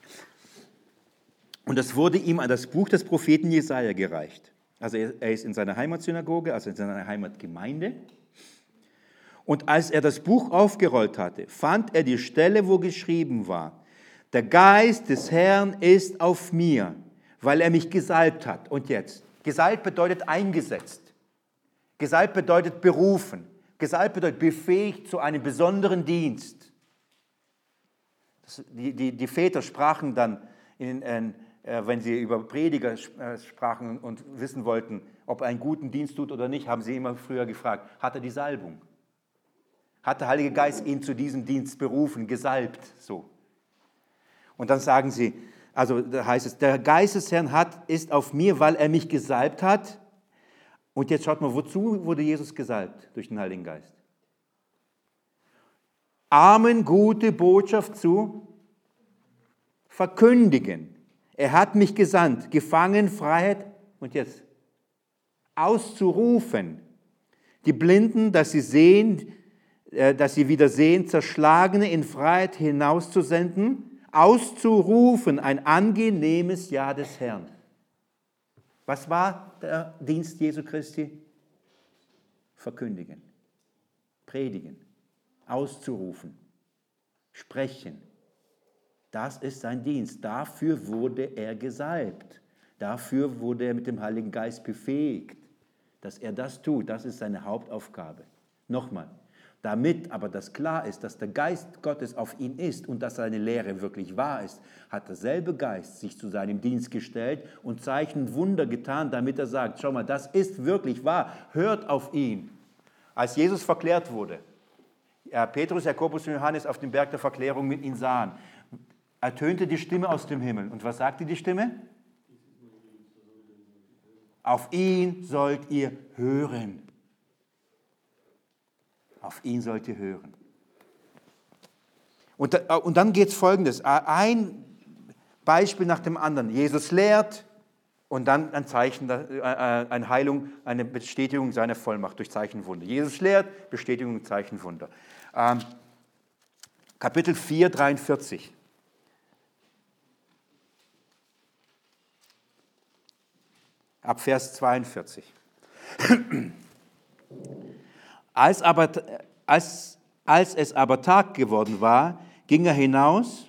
Und es wurde ihm an das Buch des Propheten Jesaja gereicht. Also er ist in seiner Heimatsynagoge, also in seiner Heimatgemeinde. Und als er das Buch aufgerollt hatte, fand er die Stelle, wo geschrieben war: Der Geist des Herrn ist auf mir, weil er mich gesalbt hat. Und jetzt? Gesalbt bedeutet eingesetzt. Gesalbt bedeutet berufen. Gesalbt bedeutet befähigt zu einem besonderen Dienst. Die Väter sprachen dann, wenn sie über Prediger sprachen und wissen wollten, ob er einen guten Dienst tut oder nicht, haben sie immer früher gefragt, hat er die Salbung? Hat der Heilige Geist ihn zu diesem Dienst berufen, gesalbt? So. Und dann sagen sie, also da heißt es, der Geist des Herrn ist auf mir, weil er mich gesalbt hat. Und jetzt schaut mal, wozu wurde Jesus gesalbt durch den Heiligen Geist? Armen gute Botschaft zu verkündigen. Er hat mich gesandt, Gefangenenfreiheit und jetzt auszurufen. Die Blinden, dass sie sehen, dass sie wieder sehen, Zerschlagene in Freiheit hinauszusenden, auszurufen, ein angenehmes Jahr des Herrn. Was war der Dienst Jesu Christi? Verkündigen, predigen, auszurufen, sprechen. Das ist sein Dienst. Dafür wurde er gesalbt. Dafür wurde er mit dem Heiligen Geist befähigt. Dass er das tut, das ist seine Hauptaufgabe. Nochmal. Damit aber das klar ist, dass der Geist Gottes auf ihn ist und dass seine Lehre wirklich wahr ist, hat derselbe Geist sich zu seinem Dienst gestellt und Zeichen und Wunder getan, damit er sagt, schau mal, das ist wirklich wahr, hört auf ihn. Als Jesus verklärt wurde, Petrus, Jakobus und Johannes auf dem Berg der Verklärung mit ihm sahen, ertönte die Stimme aus dem Himmel. Und was sagte die Stimme? Auf ihn sollt ihr hören. Auf ihn sollt ihr hören. Und dann geht es Folgendes. Bei Beispiel nach dem anderen. Jesus lehrt und dann ein Zeichen, eine Heilung, eine Bestätigung seiner Vollmacht durch Zeichenwunder. Jesus lehrt, Bestätigung, Zeichenwunder. Kapitel 4, 43. Ab Vers 42. Als es aber Tag geworden war, ging er hinaus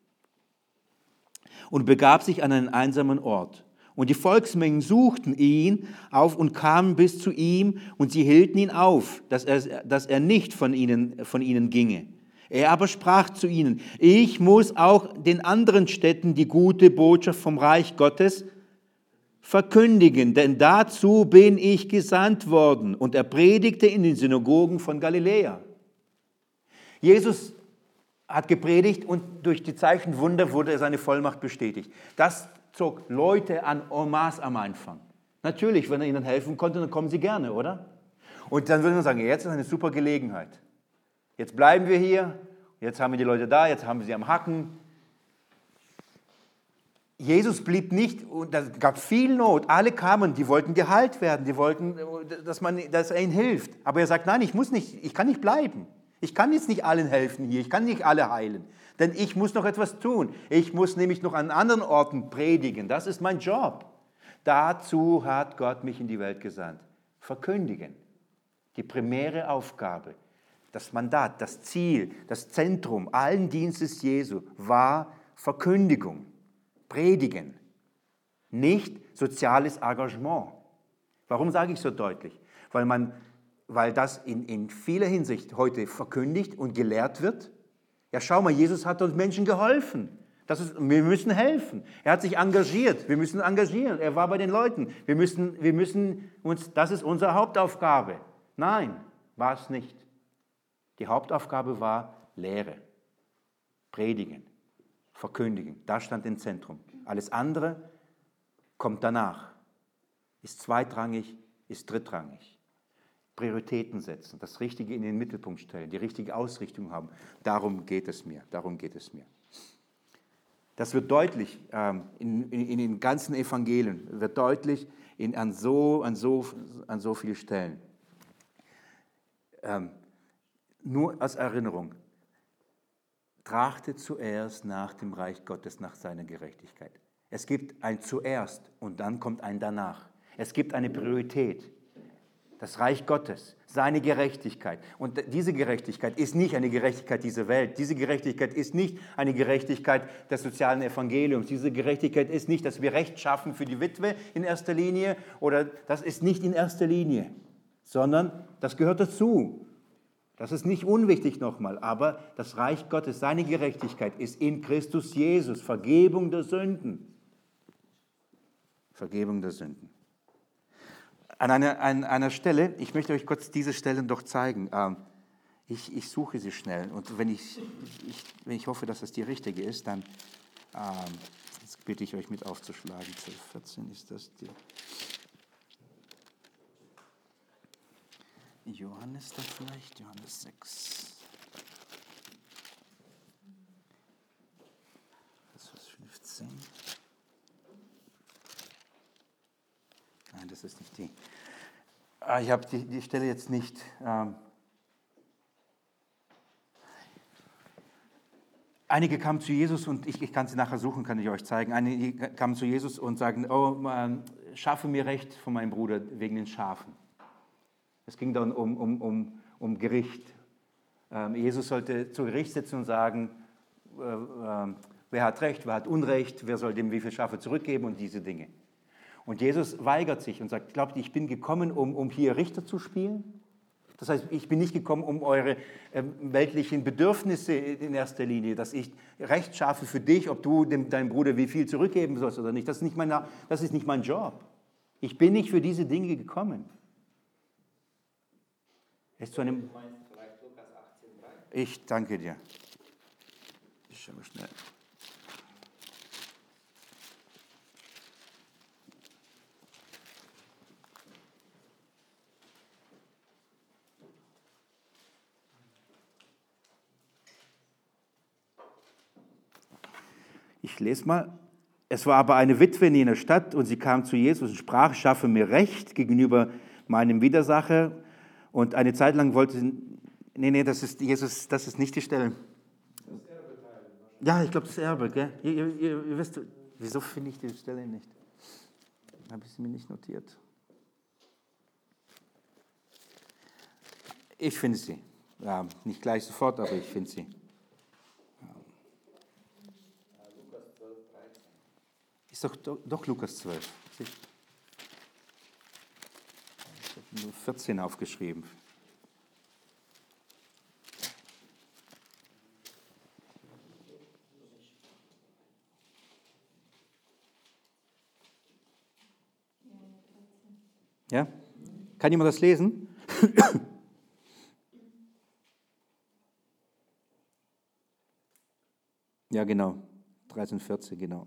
und begab sich an einen einsamen Ort. Und die Volksmengen suchten ihn auf und kamen bis zu ihm, und sie hielten ihn auf, dass er nicht von ihnen ginge. Er aber sprach zu ihnen: Ich muss auch den anderen Städten die gute Botschaft vom Reich Gottes verkündigen, denn dazu bin ich gesandt worden. Und er predigte in den Synagogen von Galiläa. Jesus hat gepredigt und durch die Zeichenwunder wurde seine Vollmacht bestätigt. Das zog Leute an en masse am Anfang. Natürlich, wenn er ihnen helfen konnte, dann kommen sie gerne, oder? Und dann würde man sagen, jetzt ist eine super Gelegenheit. Jetzt bleiben wir hier, jetzt haben wir die Leute da, jetzt haben wir sie am Hacken. Jesus blieb nicht, und es gab viel Not, alle kamen, die wollten geheilt werden, die wollten, dass er ihnen hilft. Aber er sagt, nein, ich kann nicht bleiben. Ich kann jetzt nicht allen helfen hier, ich kann nicht alle heilen, denn ich muss noch etwas tun. Ich muss nämlich noch an anderen Orten predigen, das ist mein Job. Dazu hat Gott mich in die Welt gesandt. Verkündigen, die primäre Aufgabe, das Mandat, das Ziel, das Zentrum allen Dienstes Jesu war Verkündigung, Predigen, nicht soziales Engagement. Warum sage ich so deutlich? Weil das in vieler Hinsicht heute verkündigt und gelehrt wird. Ja, schau mal, Jesus hat uns Menschen geholfen. Wir müssen helfen. Er hat sich engagiert. Wir müssen engagieren. Er war bei den Leuten. Wir müssen uns, das ist unsere Hauptaufgabe. Nein, war es nicht. Die Hauptaufgabe war Lehre, Predigen, Verkündigen. Das stand im Zentrum. Alles andere kommt danach. Ist zweitrangig, ist drittrangig. Prioritäten setzen, das Richtige in den Mittelpunkt stellen, die richtige Ausrichtung haben. Darum geht es mir. Das wird deutlich in den ganzen Evangelien, wird deutlich an so vielen Stellen. Nur als Erinnerung, trachtet zuerst nach dem Reich Gottes, nach seiner Gerechtigkeit. Es gibt ein zuerst und dann kommt ein danach. Es gibt eine Priorität. Das Reich Gottes, seine Gerechtigkeit. Und diese Gerechtigkeit ist nicht eine Gerechtigkeit dieser Welt. Diese Gerechtigkeit ist nicht eine Gerechtigkeit des sozialen Evangeliums. Diese Gerechtigkeit ist nicht, dass wir Recht schaffen für die Witwe in erster Linie. Oder das ist nicht in erster Linie, sondern das gehört dazu. Das ist nicht unwichtig nochmal. Aber das Reich Gottes, seine Gerechtigkeit ist in Christus Jesus. Vergebung der Sünden. Vergebung der Sünden. An einer Stelle, ich möchte euch kurz diese Stellen doch zeigen. Ich suche sie schnell und wenn ich hoffe, dass das die richtige ist, dann jetzt bitte ich euch mit aufzuschlagen. 14 ist das die. Johannes da vielleicht, Johannes 6. Das ist 15. Nein, das ist nicht die. Ich habe die Stelle jetzt nicht. Einige kamen zu Jesus und ich kann sie nachher suchen, kann ich euch zeigen. Einige kamen zu Jesus und sagten, schaffe mir Recht von meinem Bruder wegen den Schafen. Es ging dann um Gericht. Jesus sollte zu Gericht sitzen und sagen, wer hat Recht, wer hat Unrecht, wer soll dem wie viele Schafe zurückgeben und diese Dinge. Und Jesus weigert sich und sagt, glaubt ihr, ich bin gekommen, um hier Richter zu spielen? Das heißt, ich bin nicht gekommen, um eure weltlichen Bedürfnisse in erster Linie, dass ich Recht schaffe für dich, ob du deinem Bruder wie viel zurückgeben sollst oder nicht. Das ist nicht mein Job. Ich bin nicht für diese Dinge gekommen. Ich danke dir. Ich schaue mal schnell. Ich lese mal Es war aber eine Witwe in jener Stadt und sie kam zu Jesus und sprach, schaffe mir Recht gegenüber meinem Widersacher. Und eine Zeit lang wollte sie, nee, das ist Jesus, das ist nicht die Stelle. Ja, ich glaube, das Erbe, gell? Ihr wisst, wieso finde ich die Stelle nicht? Habe ich sie mir nicht notiert. Ich finde sie. Ja, nicht gleich sofort, aber ich finde sie. Ist doch Lukas 12. Ich habe nur 14 aufgeschrieben. Ja? Kann jemand das lesen? Ja, genau. 13, 14, genau.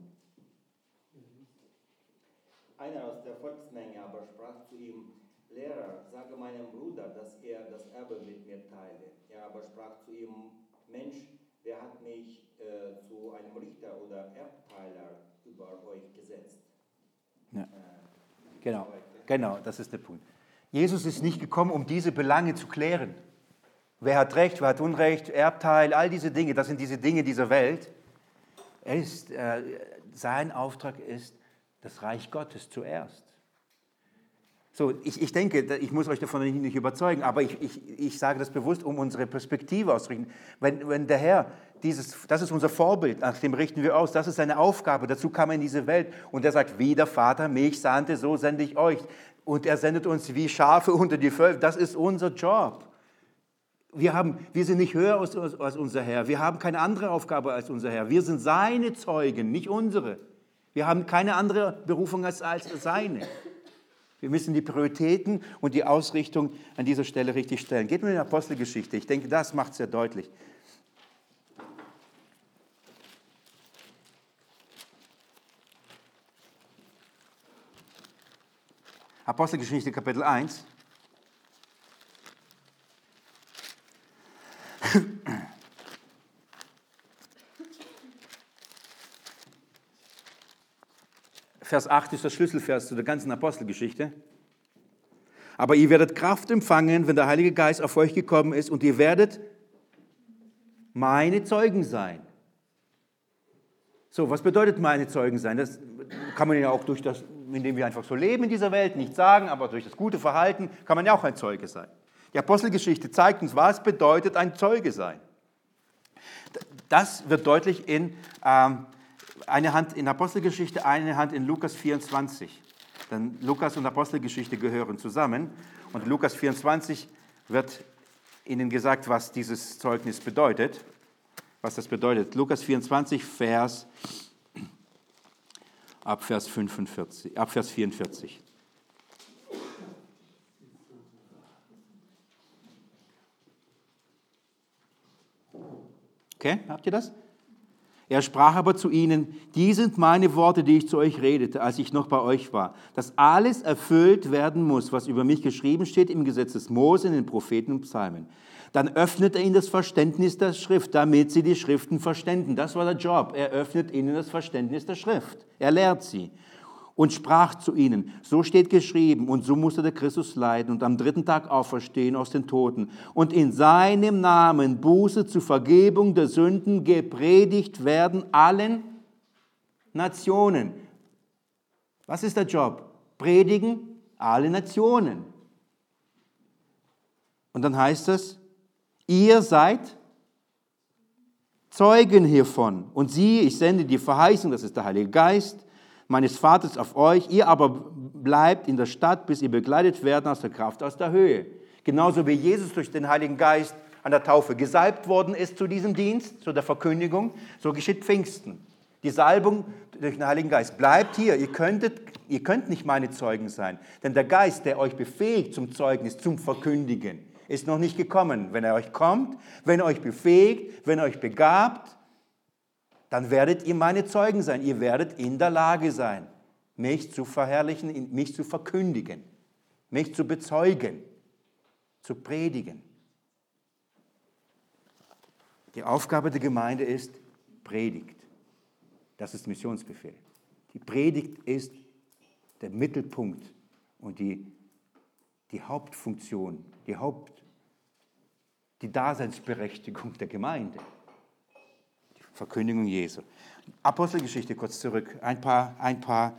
Einer aus der Volksmenge aber sprach zu ihm, Lehrer, sage meinem Bruder, dass er das Erbe mit mir teile. Er aber sprach zu ihm, Mensch, wer hat mich zu einem Richter oder Erbteiler über euch gesetzt? Ja. Genau, das ist der Punkt. Jesus ist nicht gekommen, um diese Belange zu klären. Wer hat Recht, wer hat Unrecht, Erbteil, all diese Dinge, das sind diese Dinge dieser Welt. Sein Auftrag ist, das Reich Gottes zuerst. So, ich denke, ich muss euch davon nicht überzeugen, aber ich sage das bewusst, um unsere Perspektive auszurichten. Wenn der Herr, das ist unser Vorbild, nach dem richten wir aus, das ist seine Aufgabe, dazu kam er in diese Welt und er sagt, wie der Vater mich sandte, so sende ich euch. Und er sendet uns wie Schafe unter die Völker, das ist unser Job. Wir sind nicht höher als unser Herr, wir haben keine andere Aufgabe als unser Herr, wir sind seine Zeugen, nicht unsere. Wir haben keine andere Berufung als seine. Wir müssen die Prioritäten und die Ausrichtung an dieser Stelle richtig stellen. Geht mir in die Apostelgeschichte. Ich denke, das macht es sehr deutlich. Apostelgeschichte, Kapitel 1. Vers 8 ist der Schlüsselvers zu der ganzen Apostelgeschichte. Aber ihr werdet Kraft empfangen, wenn der Heilige Geist auf euch gekommen ist und ihr werdet meine Zeugen sein. So, was bedeutet meine Zeugen sein? Das kann man ja auch durch das, indem wir einfach so leben in dieser Welt, nicht sagen, aber durch das gute Verhalten kann man ja auch ein Zeuge sein. Die Apostelgeschichte zeigt uns, was bedeutet ein Zeuge sein. Das wird deutlich in eine Hand in Apostelgeschichte, eine Hand in Lukas 24. Denn Lukas und Apostelgeschichte gehören zusammen. Und Lukas 24 wird Ihnen gesagt, was dieses Zeugnis bedeutet. Was das bedeutet. Lukas 24, ab Vers 44. Okay, habt ihr das? Er sprach aber zu ihnen, die sind meine Worte, die ich zu euch redete, als ich noch bei euch war, dass alles erfüllt werden muss, was über mich geschrieben steht im Gesetz des Mose, in den Propheten und Psalmen. Dann öffnet er ihnen das Verständnis der Schrift, damit sie die Schriften verständen. Das war der Job. Er öffnet ihnen das Verständnis der Schrift. Er lehrt sie. Und sprach zu ihnen, so steht geschrieben, und so musste der Christus leiden und am 3. Tag auferstehen aus den Toten und in seinem Namen Buße zur Vergebung der Sünden gepredigt werden allen Nationen. Was ist der Job? Predigen alle Nationen. Und dann heißt es, ihr seid Zeugen hiervon. Und siehe, ich sende die Verheißung, das ist der Heilige Geist, meines Vaters auf euch, ihr aber bleibt in der Stadt, bis ihr begleitet werdet aus der Kraft aus der Höhe. Genauso wie Jesus durch den Heiligen Geist an der Taufe gesalbt worden ist zu diesem Dienst, zu der Verkündigung, so geschieht Pfingsten. Die Salbung durch den Heiligen Geist. Bleibt hier, ihr könnt nicht meine Zeugen sein, denn der Geist, der euch befähigt zum Zeugnis, zum Verkündigen, ist noch nicht gekommen. Wenn er euch kommt, wenn er euch befähigt, wenn er euch begabt, dann werdet ihr meine Zeugen sein. Ihr werdet in der Lage sein, mich zu verherrlichen, mich zu verkündigen, mich zu bezeugen, zu predigen. Die Aufgabe der Gemeinde ist, predigt. Das ist Missionsbefehl. Die Predigt ist der Mittelpunkt und die Hauptfunktion, die Daseinsberechtigung der Gemeinde. Die Verkündigung Jesu. Apostelgeschichte kurz zurück. Ein paar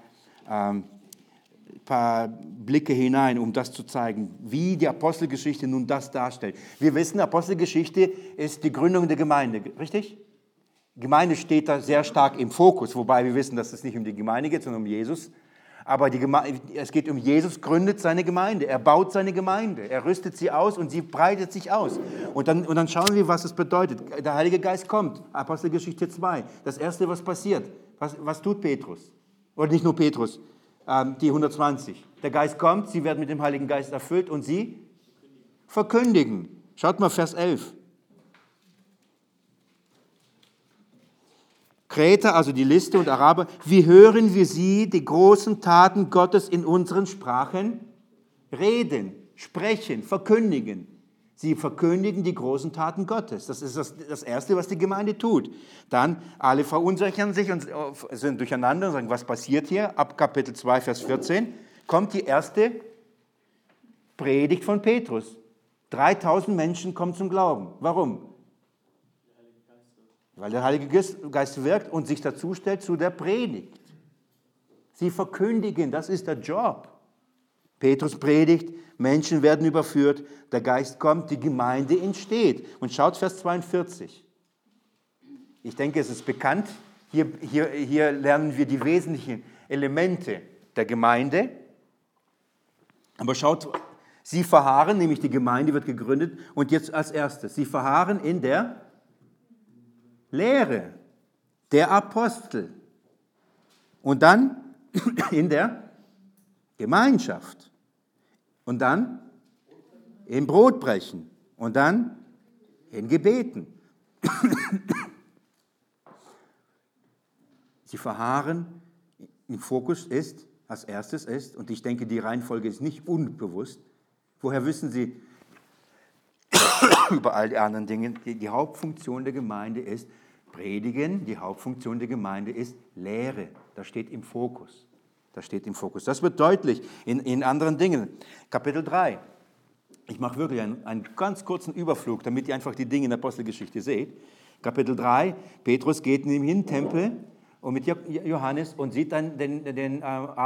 Blicke hinein, um das zu zeigen, wie die Apostelgeschichte nun das darstellt. Wir wissen, Apostelgeschichte ist die Gründung der Gemeinde, richtig? Die Gemeinde steht da sehr stark im Fokus, wobei wir wissen, dass es nicht um die Gemeinde geht, sondern um Jesus. Aber es geht um Jesus, gründet seine Gemeinde, er baut seine Gemeinde, er rüstet sie aus und sie breitet sich aus. Und dann schauen wir, was es bedeutet. Der Heilige Geist kommt, Apostelgeschichte 2. Das Erste, was passiert, was tut Petrus? Oder nicht nur Petrus, die 120. Der Geist kommt, sie werden mit dem Heiligen Geist erfüllt und sie verkündigen. Schaut mal, Vers 11. Kreter, also die Liste und Araber, wie hören wir sie, die großen Taten Gottes in unseren Sprachen reden, sprechen, verkündigen. Sie verkündigen die großen Taten Gottes. Das ist das Erste, was die Gemeinde tut. Dann alle verunsichern sich und sind durcheinander und sagen, was passiert hier? Ab Kapitel 2, Vers 14 kommt die erste Predigt von Petrus. 3000 Menschen kommen zum Glauben. Warum? Weil der Heilige Geist wirkt und sich dazu stellt zu der Predigt. Sie verkündigen, das ist der Job. Petrus predigt, Menschen werden überführt, der Geist kommt, die Gemeinde entsteht. Und schaut Vers 42. Ich denke, es ist bekannt, hier lernen wir die wesentlichen Elemente der Gemeinde. Aber schaut, sie verharren, nämlich die Gemeinde wird gegründet. Und jetzt als erstes, sie verharren in der Lehre der Apostel und dann in der Gemeinschaft und dann im Brotbrechen und dann in Gebeten. Sie verharren, im Fokus ist, als erstes ist, und ich denke, die Reihenfolge ist nicht unbewusst. Woher wissen Sie über all die anderen Dinge? Die Hauptfunktion der Gemeinde ist Predigen, die Hauptfunktion der Gemeinde ist Lehre. Das steht im Fokus. Das steht im Fokus. Das wird deutlich in anderen Dingen. Kapitel 3. Ich mache wirklich einen ganz kurzen Überflug, damit ihr einfach die Dinge in der Apostelgeschichte seht. Kapitel 3, Petrus geht in den Tempel und mit Johannes und sieht dann den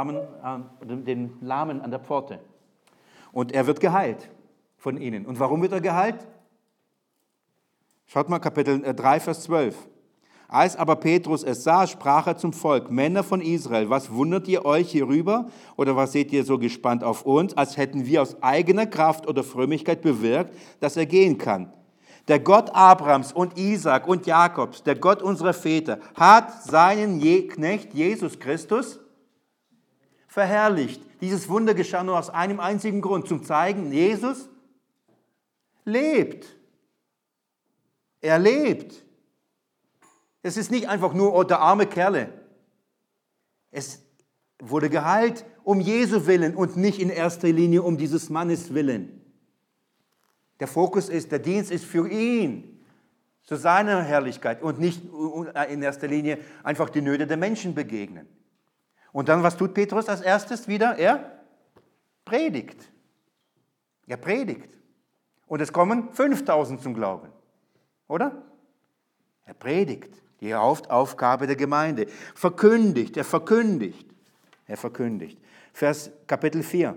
Lahmen an der Pforte. Und er wird geheilt von ihnen. Und warum wird er geheilt? Schaut mal, Kapitel 3, Vers 12. Als aber Petrus es sah, sprach er zum Volk: Männer von Israel, was wundert ihr euch hierüber? Oder was seht ihr so gespannt auf uns, als hätten wir aus eigener Kraft oder Frömmigkeit bewirkt, dass er gehen kann? Der Gott Abrahams und Isaak und Jakobs, der Gott unserer Väter, hat seinen Knecht Jesus Christus verherrlicht. Dieses Wunder geschah nur aus einem einzigen Grund, zum Zeigen, Jesus lebt. Er lebt. Es ist nicht einfach nur, oh, der arme Kerle. Es wurde geheilt um Jesu Willen und nicht in erster Linie um dieses Mannes Willen. Der Fokus ist, der Dienst ist für ihn, zu seiner Herrlichkeit und nicht in erster Linie einfach die Nöte der Menschen begegnen. Und dann, was tut Petrus als erstes wieder? Er predigt. Er predigt. Und es kommen 5000 zum Glauben. Oder? Er predigt. Die Hauptaufgabe der Gemeinde. Verkündigt, er verkündigt. Er verkündigt. Kapitel 4.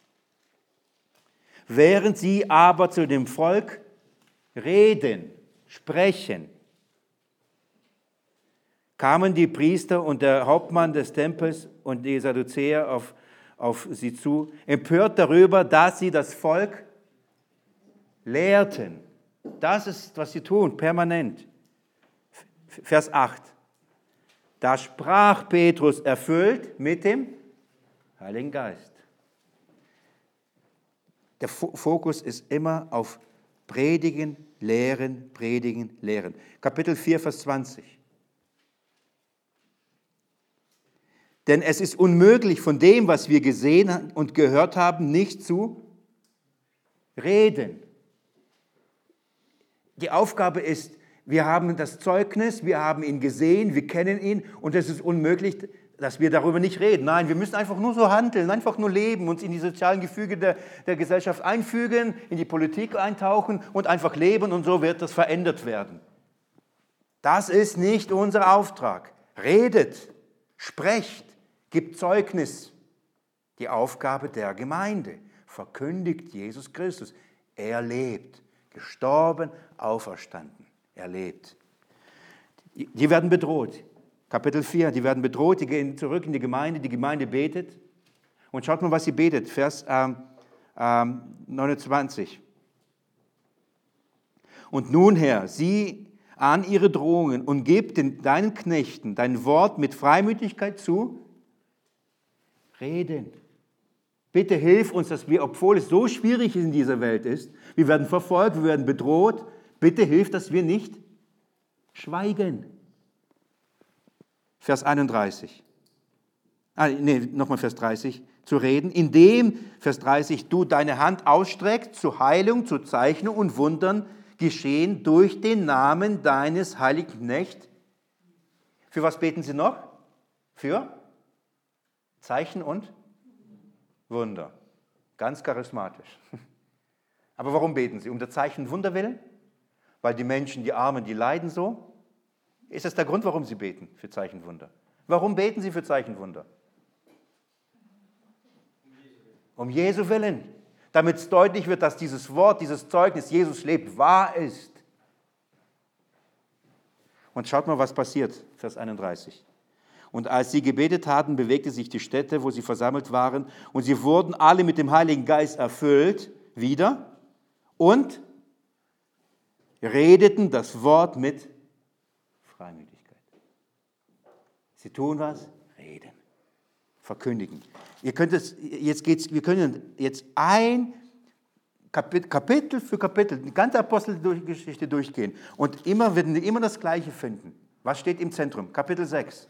Während sie aber zu dem Volk reden, sprechen, kamen die Priester und der Hauptmann des Tempels und die Sadduzäer auf sie zu, empört darüber, dass sie das Volk lehrten. Das ist, was sie tun, permanent. Vers 8. Da sprach Petrus, erfüllt mit dem Heiligen Geist. Der Fokus ist immer auf Predigen, Lehren, Predigen, Lehren. Kapitel 4, Vers 20. Denn es ist unmöglich, von dem, was wir gesehen und gehört haben, nicht zu reden. Die Aufgabe ist, wir haben das Zeugnis, wir haben ihn gesehen, wir kennen ihn und es ist unmöglich, dass wir darüber nicht reden. Nein, wir müssen einfach nur so handeln, einfach nur leben, uns in die sozialen Gefüge der Gesellschaft einfügen, in die Politik eintauchen und einfach leben und so wird das verändert werden. Das ist nicht unser Auftrag. Redet, sprecht, gibt Zeugnis. Die Aufgabe der Gemeinde. Verkündigt Jesus Christus. Er lebt, gestorben, auferstanden. Er lebt. Die werden bedroht. Kapitel 4, die werden bedroht, die gehen zurück in die Gemeinde betet. Und schaut mal, was sie betet, Vers 29. Und nun, Herr, sieh an ihre Drohungen und gib deinen Knechten dein Wort mit Freimütigkeit zu reden. Bitte hilf uns, dass wir, obwohl es so schwierig in dieser Welt ist, wir werden verfolgt, wir werden bedroht, bitte hilf, dass wir nicht schweigen. Vers 31. Nochmal Vers 30. Zu reden, indem, Vers 30, du deine Hand ausstreckst zur Heilung, zu Zeichen und Wundern geschehen durch den Namen deines heiligen Knechts. Für was beten sie noch? Für Zeichen und Wunder. Ganz charismatisch. Aber warum beten sie? Um der Zeichen und Wunder willen? Weil die Menschen, die Armen, die leiden so? Ist das der Grund, warum sie beten für Zeichen und Wunder? Warum beten sie für Zeichen und Wunder? Um Jesu Willen. Damit es deutlich wird, dass dieses Wort, dieses Zeugnis, Jesus lebt, wahr ist. Und schaut mal, was passiert, Vers 31. Und als sie gebetet hatten, bewegte sich die Stätte, wo sie versammelt waren, und sie wurden alle mit dem Heiligen Geist erfüllt, wieder, und redeten das Wort mit Freimütigkeit. Sie tun was? Reden. Verkündigen. Wir können jetzt ein Kapitel für Kapitel, die ganze Apostelgeschichte durchgehen und werden wir immer das Gleiche finden. Was steht im Zentrum? Kapitel 6.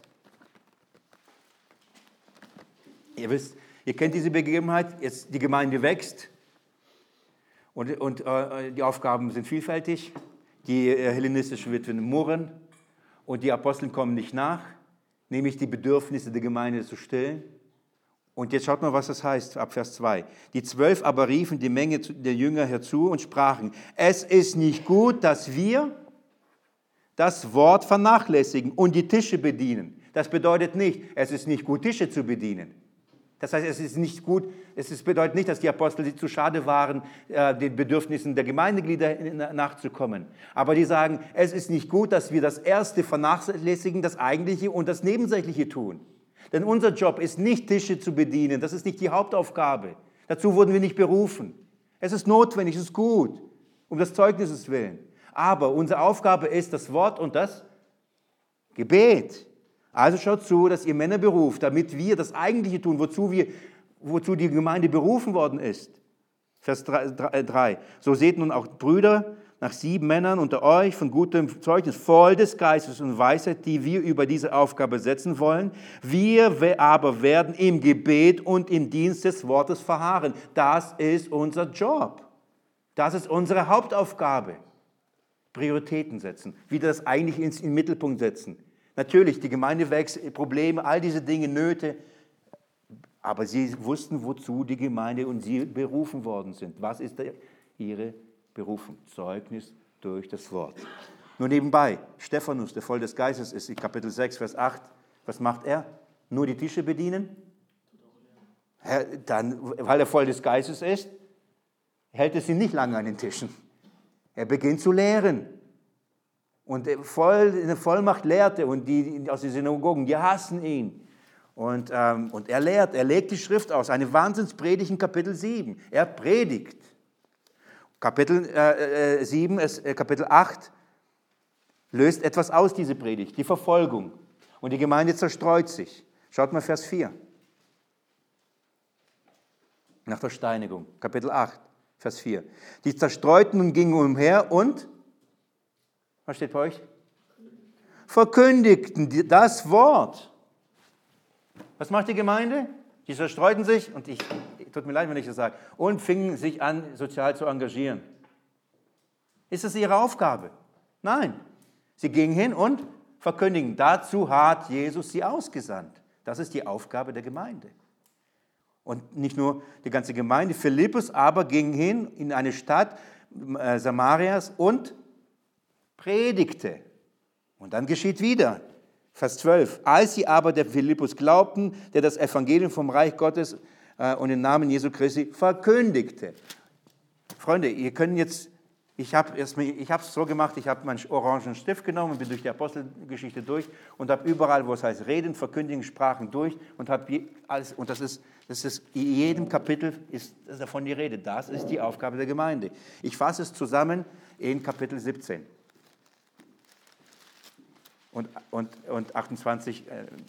Ihr wisst, ihr kennt diese Begebenheit, jetzt die Gemeinde wächst und die Aufgaben sind vielfältig. Die hellenistischen Witwen murren und die Apostel kommen nicht nach, nämlich die Bedürfnisse der Gemeinde zu stillen. Und jetzt schaut mal, was das heißt, ab Vers 2. Die 12 aber riefen die Menge der Jünger herzu und sprachen, es ist nicht gut, dass wir das Wort vernachlässigen und die Tische bedienen. Das bedeutet nicht, es ist nicht gut, Tische zu bedienen. Das heißt, es bedeutet nicht, dass die Apostel zu schade waren, den Bedürfnissen der Gemeindeglieder nachzukommen. Aber die sagen, es ist nicht gut, dass wir das Erste vernachlässigen, das Eigentliche und das Nebensächliche tun. Denn unser Job ist nicht, Tische zu bedienen. Das ist nicht die Hauptaufgabe. Dazu wurden wir nicht berufen. Es ist notwendig, es ist gut, um des Zeugnisses willen. Aber unsere Aufgabe ist das Wort und das Gebet. Also schaut zu, dass ihr Männer beruft, damit wir das Eigentliche tun, wozu die Gemeinde berufen worden ist. Vers 3. So seht nun auch Brüder nach 7 Männern unter euch von gutem Zeugnis, voll des Geistes und Weisheit, die wir über diese Aufgabe setzen wollen. Wir aber werden im Gebet und im Dienst des Wortes verharren. Das ist unser Job. Das ist unsere Hauptaufgabe. Prioritäten setzen, wieder das Eigentliche in den Mittelpunkt setzen. Natürlich, die Gemeinde wächst, Probleme, all diese Dinge, Nöte, aber sie wussten, wozu die Gemeinde und sie berufen worden sind. Was ist ihre Berufung? Zeugnis durch das Wort. Nur nebenbei, Stephanus, der voll des Geistes ist, in Kapitel 6, Vers 8, was macht er? Nur die Tische bedienen? Dann, weil er voll des Geistes ist, hält es ihn nicht lange an den Tischen. Er beginnt zu lehren. Und in der Vollmacht lehrt er und die aus den Synagogen, die hassen ihn. Und er lehrt, er legt die Schrift aus, eine Wahnsinnspredigt in Kapitel 7. Er predigt. Kapitel 8 löst etwas aus, diese Predigt, die Verfolgung. Und die Gemeinde zerstreut sich. Schaut mal Vers 4. Nach der Steinigung, Kapitel 8, Vers 4. Die Zerstreuten und gingen umher und, was steht bei euch? Verkündigten das Wort. Was macht die Gemeinde? Die zerstreuten sich, und tut mir leid, wenn ich das sage, und fingen sich an, sozial zu engagieren. Ist das ihre Aufgabe? Nein. Sie gingen hin und verkündigen. Dazu hat Jesus sie ausgesandt. Das ist die Aufgabe der Gemeinde. Und nicht nur die ganze Gemeinde. Philippus aber ging hin in eine Stadt Samarias und predigte. Und dann geschieht wieder. Vers 12. Als sie aber der Philippus glaubten, der das Evangelium vom Reich Gottes und den Namen Jesu Christi verkündigte. Freunde, ihr könnt jetzt, ich habe es so gemacht, ich habe meinen orangen Stift genommen und bin durch die Apostelgeschichte durch und habe überall, wo es heißt Reden, Verkündigen, Sprachen durch und habe alles, und das ist in jedem Kapitel ist davon die Rede. Das ist die Aufgabe der Gemeinde. Ich fasse es zusammen in Kapitel 17. Und 28.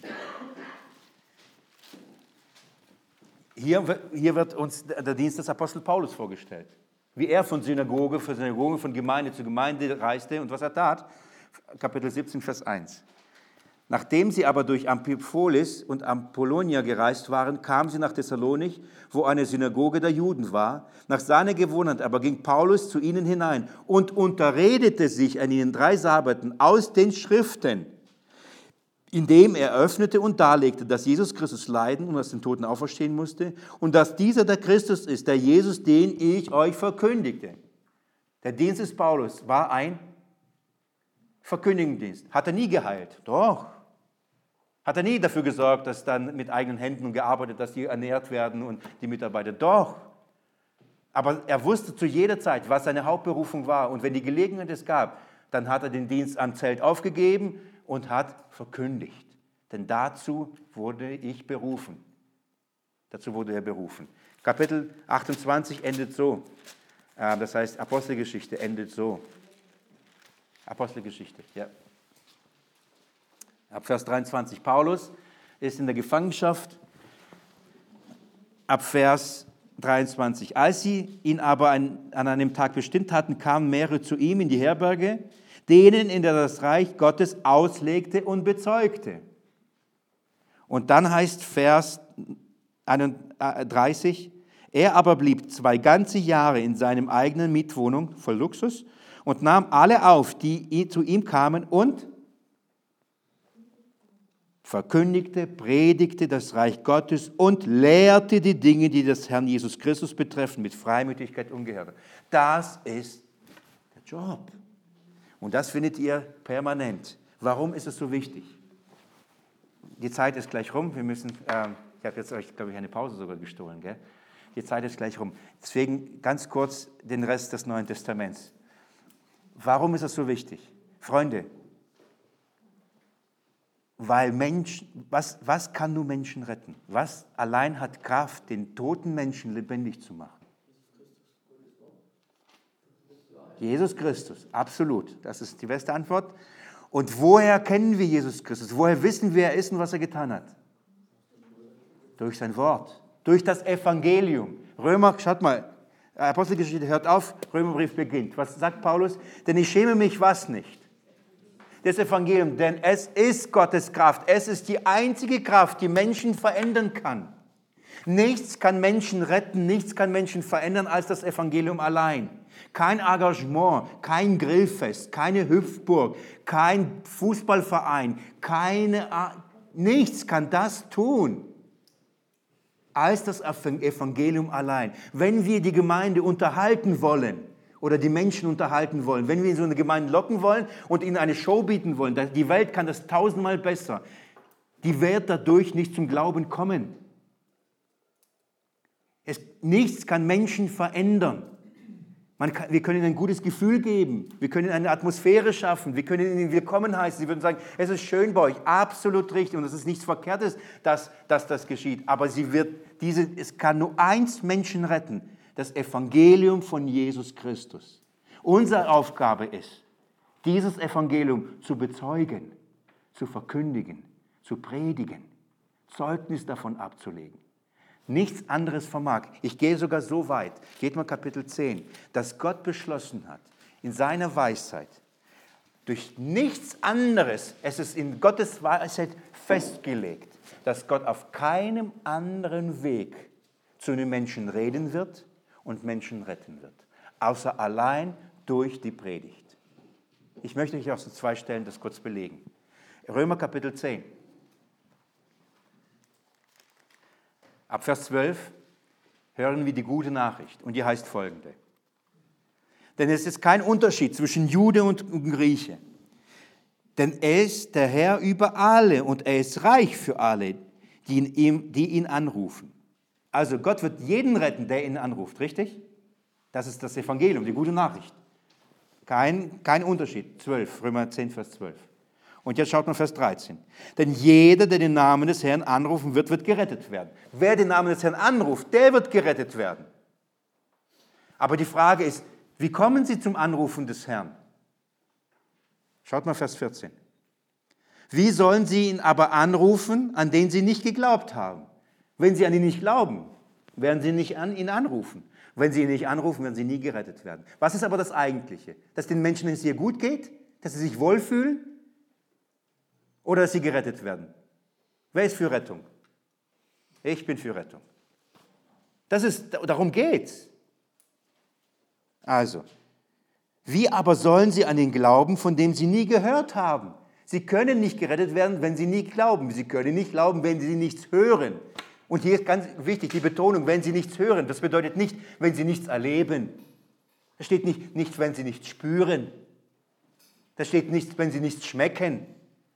Hier wird uns der Dienst des Apostel Paulus vorgestellt. Wie er von Synagoge für Synagoge, von Gemeinde zu Gemeinde reiste und was er tat. Kapitel 17, Vers 1. Nachdem sie aber durch Amphipolis und Apollonia gereist waren, kamen sie nach Thessalonich, wo eine Synagoge der Juden war. Nach seiner Gewohnheit aber ging Paulus zu ihnen hinein und unterredete sich an ihnen 3 Sabbaten aus den Schriften, indem er öffnete und darlegte, dass Jesus Christus leiden und aus den Toten auferstehen musste und dass dieser der Christus ist, der Jesus, den ich euch verkündigte. Der Dienst des Paulus war ein Verkündigungsdienst. Hat er nie geheilt? Doch. Hat er nie dafür gesorgt, dass dann mit eigenen Händen gearbeitet, dass die ernährt werden und die Mitarbeiter? Doch. Aber er wusste zu jeder Zeit, was seine Hauptberufung war. Und wenn die Gelegenheit es gab, dann hat er den Dienst am Zelt aufgegeben und hat verkündigt. Denn dazu wurde ich berufen. Dazu wurde er berufen. Kapitel 28 endet so. Das heißt, Apostelgeschichte endet so. Apostelgeschichte, ja. Ab Vers 23. Paulus ist in der Gefangenschaft. Ab Vers 23. Als sie ihn aber an einem Tag bestimmt hatten, kamen mehrere zu ihm in die Herberge, denen in der das Reich Gottes auslegte und bezeugte. Und dann heißt Vers 31, er aber blieb 2 ganze Jahre in seinem eigenen Mietwohnung voll Luxus und nahm alle auf, die zu ihm kamen und verkündigte, predigte das Reich Gottes und lehrte die Dinge, die des Herrn Jesus Christus betreffen, mit Freimütigkeit und Ungeheuer. Das ist der Job. Und das findet ihr permanent. Warum ist es so wichtig? Die Zeit ist gleich rum. Wir müssen, ich habe jetzt euch, glaube ich, eine Pause sogar gestohlen. Gell? Die Zeit ist gleich rum. Deswegen ganz kurz den Rest des Neuen Testaments. Warum ist das so wichtig? Freunde, weil was kann nur Menschen retten? Was allein hat Kraft, den toten Menschen lebendig zu machen? Jesus Christus, absolut. Das ist die beste Antwort. Und woher kennen wir Jesus Christus? Woher wissen wir, wer er ist und was er getan hat? Durch sein Wort, durch das Evangelium. Römer, schaut mal, Apostelgeschichte hört auf, Römerbrief beginnt. Was sagt Paulus? Denn ich schäme mich was nicht. Das Evangelium, denn es ist Gottes Kraft. Es ist die einzige Kraft, die Menschen verändern kann. Nichts kann Menschen retten, nichts kann Menschen verändern als das Evangelium allein. Kein Engagement, kein Grillfest, keine Hüpfburg, kein Fußballverein, nichts kann das tun als das Evangelium allein. Wenn wir die Gemeinde unterhalten wollen oder die Menschen unterhalten wollen, wenn wir in so eine Gemeinde locken wollen und ihnen eine Show bieten wollen, die Welt kann das 1000-mal besser. Die wird dadurch nicht zum Glauben kommen. Nichts kann Menschen verändern. Wir können ihnen ein gutes Gefühl geben, wir können ihnen eine Atmosphäre schaffen, wir können ihnen willkommen heißen. Sie würden sagen, es ist schön bei euch, absolut richtig und es ist nichts Verkehrtes, dass das geschieht. Aber es kann nur eins Menschen retten, das Evangelium von Jesus Christus. Unsere Aufgabe ist, dieses Evangelium zu bezeugen, zu verkündigen, zu predigen, Zeugnis davon abzulegen. Nichts anderes vermag. Ich gehe sogar so weit, geht mal Kapitel 10, dass Gott beschlossen hat, in seiner Weisheit, durch nichts anderes, es ist in Gottes Weisheit festgelegt, dass Gott auf keinem anderen Weg zu den Menschen reden wird und Menschen retten wird, außer allein durch die Predigt. Ich möchte euch aus 2 Stellen das kurz belegen. Römer Kapitel 10. Ab Vers 12 hören wir die gute Nachricht und die heißt folgende. Denn es ist kein Unterschied zwischen Jude und Grieche. Denn er ist der Herr über alle und er ist reich für alle, die ihn anrufen. Also Gott wird jeden retten, der ihn anruft, richtig? Das ist das Evangelium, die gute Nachricht. Kein Unterschied. 12, Römer 10, Vers 12. Und jetzt schaut mal Vers 13. Denn jeder, der den Namen des Herrn anrufen wird, wird gerettet werden. Wer den Namen des Herrn anruft, der wird gerettet werden. Aber die Frage ist, wie kommen Sie zum Anrufen des Herrn? Schaut mal Vers 14. Wie sollen Sie ihn aber anrufen, an den Sie nicht geglaubt haben? Wenn Sie an ihn nicht glauben, werden Sie nicht an ihn anrufen. Wenn Sie ihn nicht anrufen, werden Sie nie gerettet werden. Was ist aber das Eigentliche? Dass den Menschen es hier gut geht? Dass sie sich wohlfühlen? Oder dass sie gerettet werden? Wer ist für Rettung? Ich bin für Rettung. Darum geht's. Also, wie aber sollen sie an den glauben, von dem sie nie gehört haben? Sie können nicht gerettet werden, wenn sie nie glauben. Sie können nicht glauben, wenn sie nichts hören. Und hier ist ganz wichtig die Betonung, wenn sie nichts hören. Das bedeutet nicht, wenn sie nichts erleben. Da steht nicht, wenn sie nichts spüren. Da steht nicht, wenn sie nichts schmecken.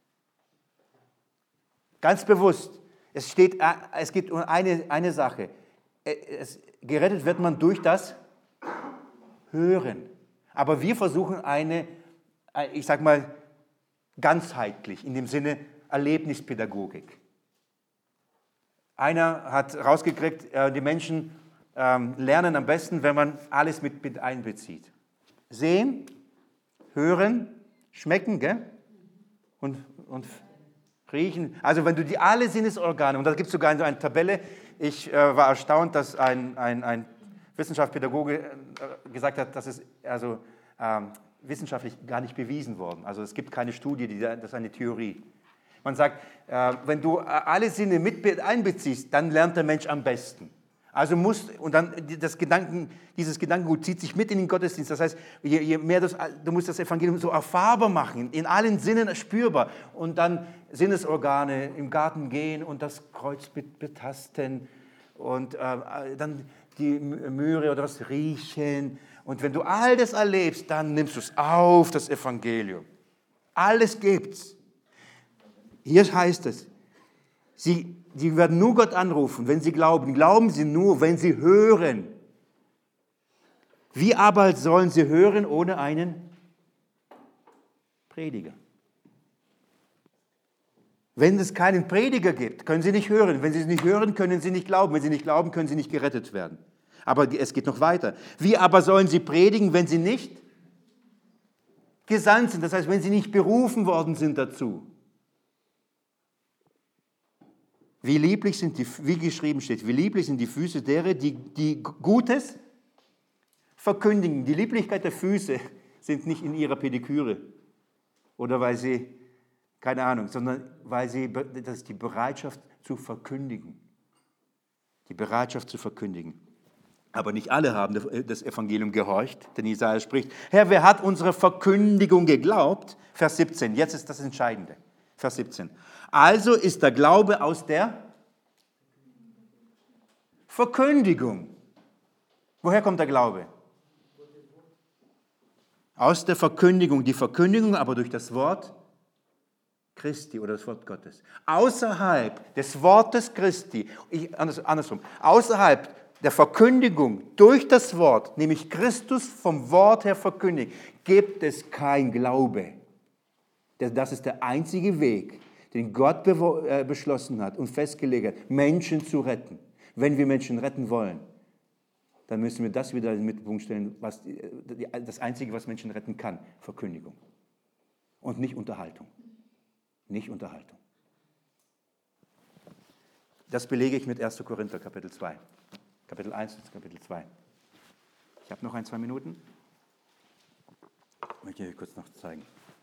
Ganz bewusst. Es geht um eine Sache. Gerettet wird man durch das Hören. Aber wir versuchen ich sage mal, ganzheitlich, in dem Sinne Erlebnispädagogik. Einer hat rausgekriegt, die Menschen lernen am besten, wenn man alles mit einbezieht. Sehen, hören, schmecken, gell? Und riechen. Also wenn du alle Sinnesorgane, und da gibt es sogar so eine Tabelle, ich war erstaunt, dass ein Wissenschaftspädagoge gesagt hat, das ist wissenschaftlich gar nicht bewiesen worden. Also es gibt keine Studie, das ist eine Theorie. Man sagt, wenn du alle Sinne mit einbeziehst, dann lernt der Mensch am besten. Also dieses Gedankengut zieht sich mit in den Gottesdienst. Das heißt, je mehr du musst das Evangelium so erfahrbar machen, in allen Sinnen spürbar. Und dann Sinnesorgane im Garten gehen und das Kreuz betasten und dann die Möhre oder was riechen. Und wenn du all das erlebst, dann nimmst du es auf, das Evangelium. Alles gibt's. Hier heißt es, sie werden nur Gott anrufen, wenn sie glauben. Glauben sie nur, wenn sie hören. Wie aber sollen sie hören ohne einen Prediger? Wenn es keinen Prediger gibt, können sie nicht hören. Wenn sie nicht hören, können sie nicht glauben. Wenn sie nicht glauben, können sie nicht gerettet werden. Aber es geht noch weiter. Wie aber sollen sie predigen, wenn sie nicht gesandt sind? Das heißt, wenn sie nicht berufen worden sind dazu. Wie geschrieben steht, wie lieblich sind die Füße derer, die Gutes verkündigen. Die Lieblichkeit der Füße sind nicht in ihrer Pediküre oder weil sie, keine Ahnung, sondern das ist die Bereitschaft zu verkündigen. Die Bereitschaft zu verkündigen. Aber nicht alle haben das Evangelium gehorcht, denn Jesaja spricht, Herr, wer hat unsere Verkündigung geglaubt? Vers 17, jetzt ist das Entscheidende. Vers 17. Also ist der Glaube aus der Verkündigung. Woher kommt der Glaube? Aus der Verkündigung. Die Verkündigung aber durch das Wort Christi oder das Wort Gottes. Außerhalb des Wortes Christi, andersrum, außerhalb der Verkündigung durch das Wort, nämlich Christus vom Wort her verkündigt, gibt es kein Glaube. Das ist der einzige Weg, den Gott beschlossen hat und festgelegt hat, Menschen zu retten. Wenn wir Menschen retten wollen, dann müssen wir das wieder in den Mittelpunkt stellen, das Einzige, was Menschen retten kann, Verkündigung. Und nicht Unterhaltung. Nicht Unterhaltung. Das belege ich mit 1. Korinther, Kapitel 2. Kapitel 1 und Kapitel 2. Ich habe noch 2 Minuten. Ich möchte euch kurz noch zeigen.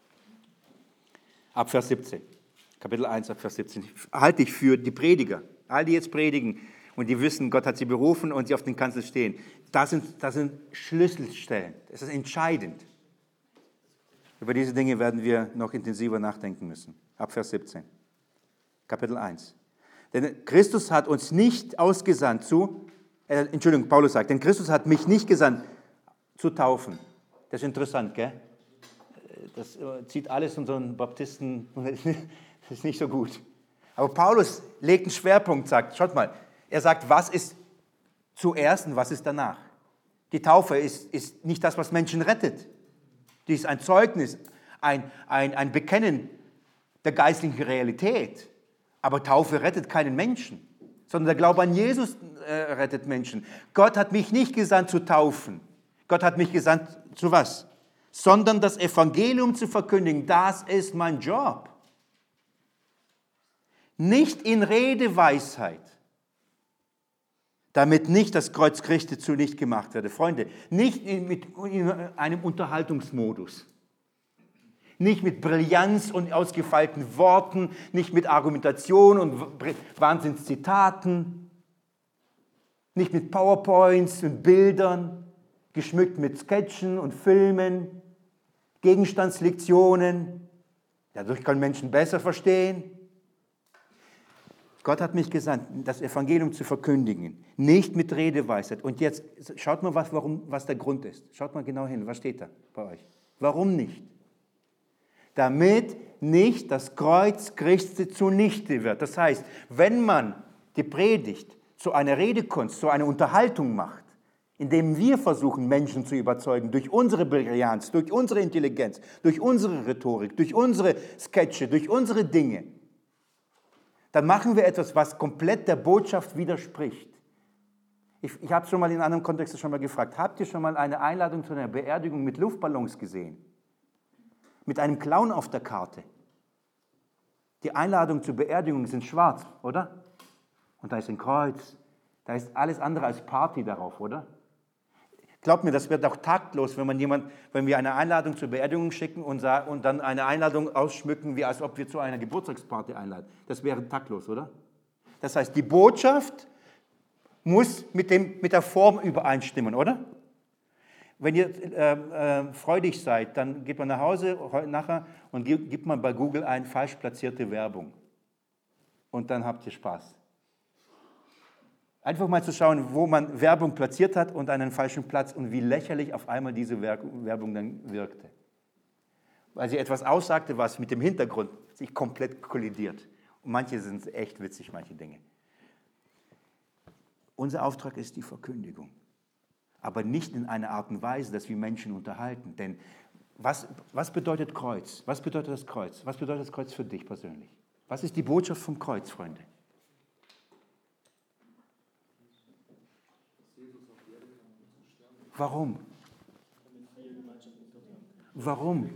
Ab Vers 17. Kapitel 1, ab Vers 17. Halte ich für die Prediger, all die jetzt predigen und die wissen, Gott hat sie berufen und sie auf den Kanzel stehen. Das sind Schlüsselstellen. Das ist entscheidend. Über diese Dinge werden wir noch intensiver nachdenken müssen. Ab Vers 17. Kapitel 1. Denn Christus hat uns nicht ausgesandt Paulus sagt, denn Christus hat mich nicht gesandt zu taufen. Das ist interessant, gell? Das zieht alles unseren Baptisten, das ist nicht so gut. Aber Paulus legt einen Schwerpunkt, schaut mal, er sagt, was ist zuerst und was ist danach. Die Taufe ist nicht das, was Menschen rettet. Die ist ein Zeugnis, ein Bekennen der geistlichen Realität. Aber Taufe rettet keinen Menschen, sondern der Glaube an Jesus rettet Menschen. Gott hat mich nicht gesandt zu taufen. Gott hat mich gesandt zu was? Sondern das Evangelium zu verkündigen, das ist mein Job. Nicht in Redeweisheit, damit nicht das Kreuz Christi zunichte gemacht werde. Freunde, nicht in einem Unterhaltungsmodus. Nicht mit Brillanz und ausgefeilten Worten, nicht mit Argumentation und Wahnsinnszitaten, nicht mit PowerPoints und Bildern, geschmückt mit Sketchen und Filmen, Gegenstandslektionen. Dadurch können Menschen besser verstehen. Gott hat mich gesandt, das Evangelium zu verkündigen, nicht mit Redeweisheit. Und jetzt schaut mal, was der Grund ist. Schaut mal genau hin, was steht da bei euch? Warum nicht? Damit nicht das Kreuz Christi zunichte wird. Das heißt, wenn man die Predigt zu einer Redekunst, zu einer Unterhaltung macht, indem wir versuchen, Menschen zu überzeugen, durch unsere Brillanz, durch unsere Intelligenz, durch unsere Rhetorik, durch unsere Sketche, durch unsere Dinge, dann machen wir etwas, was komplett der Botschaft widerspricht. Ich habe es schon mal in einem Kontext schon mal gefragt, habt ihr schon mal eine Einladung zu einer Beerdigung mit Luftballons gesehen? Mit einem Clown auf der Karte. Die Einladungen zur Beerdigung sind schwarz, oder? Und da ist ein Kreuz, da ist alles andere als Party darauf, oder? Glaubt mir, das wird auch taktlos, wenn wir eine Einladung zur Beerdigung schicken und dann eine Einladung ausschmücken, wie als ob wir zu einer Geburtstagsparty einladen. Das wäre taktlos, oder? Das heißt, die Botschaft muss mit der Form übereinstimmen, oder? Wenn ihr freudig seid, dann geht man nach Hause nachher und gibt man bei Google ein falsch platzierte Werbung. Und dann habt ihr Spaß. Einfach mal zu schauen, wo man Werbung platziert hat und einen falschen Platz und wie lächerlich auf einmal diese Werbung dann wirkte. Weil sie etwas aussagte, was mit dem Hintergrund sich komplett kollidiert. Und manche sind echt witzig, manche Dinge. Unser Auftrag ist die Verkündigung. Aber nicht in einer Art und Weise, dass wir Menschen unterhalten. Denn was bedeutet Kreuz? Was bedeutet das Kreuz? Was bedeutet das Kreuz für dich persönlich? Was ist die Botschaft vom Kreuz, Freunde? Warum? Warum?